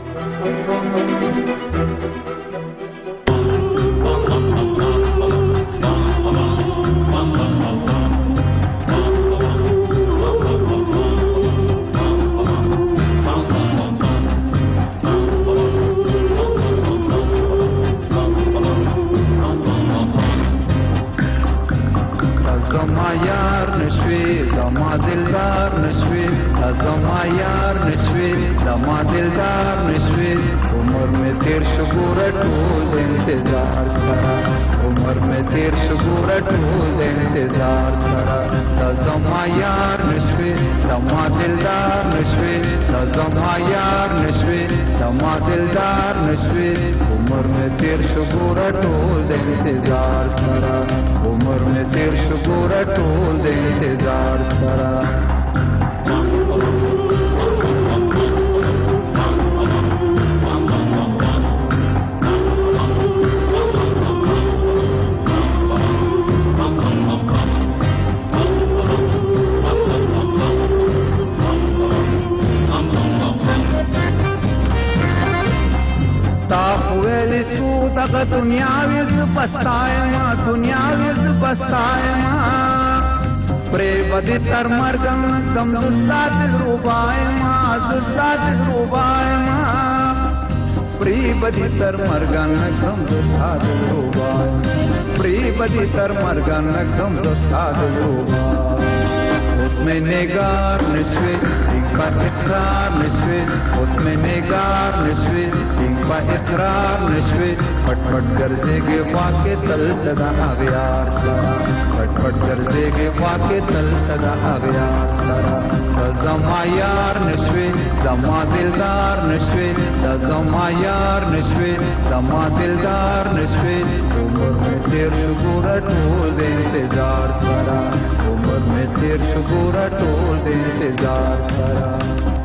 زما یار نشوي زما دلدار نشوي زما یار نشوي زما دلدار نشوي عمر می تیر شو ګور ټول انتظار ستا عمر عمر میں تیر شگور ټول انتظار سره دا زما یار نشوي زما دلدار نشوي دا زما یار نشوي زما دلدار نشوي عمر میں تیر شگور ټول انتظار سره عمر میں تیر شگور ټول انتظار سره دغه دنیا وز پستایم دنیا وز پستایم پرې بدی تر مرګم کم دستات روبایم دستات روبایم پرې بدی تر مرګم کم دستات روبایم پرې بدی تر مرګم کم دستات روبایم اس میں نگار نشوي ایک با اقرار نشوي اس میں نگار نشوي ایک با اقرار نشوي پټ پټ ګرځېږي واکه تل صدا اغیار سره پټ پټ ګرځېږي واکه تل صدا اغیار سره زما یار نشوي زما دلدار نشوي زما یار نشوي زما دلدار نشوي عمر میں تیر شګور ټول انتظار سره عمر میں تیر شګور ټول انتظار سره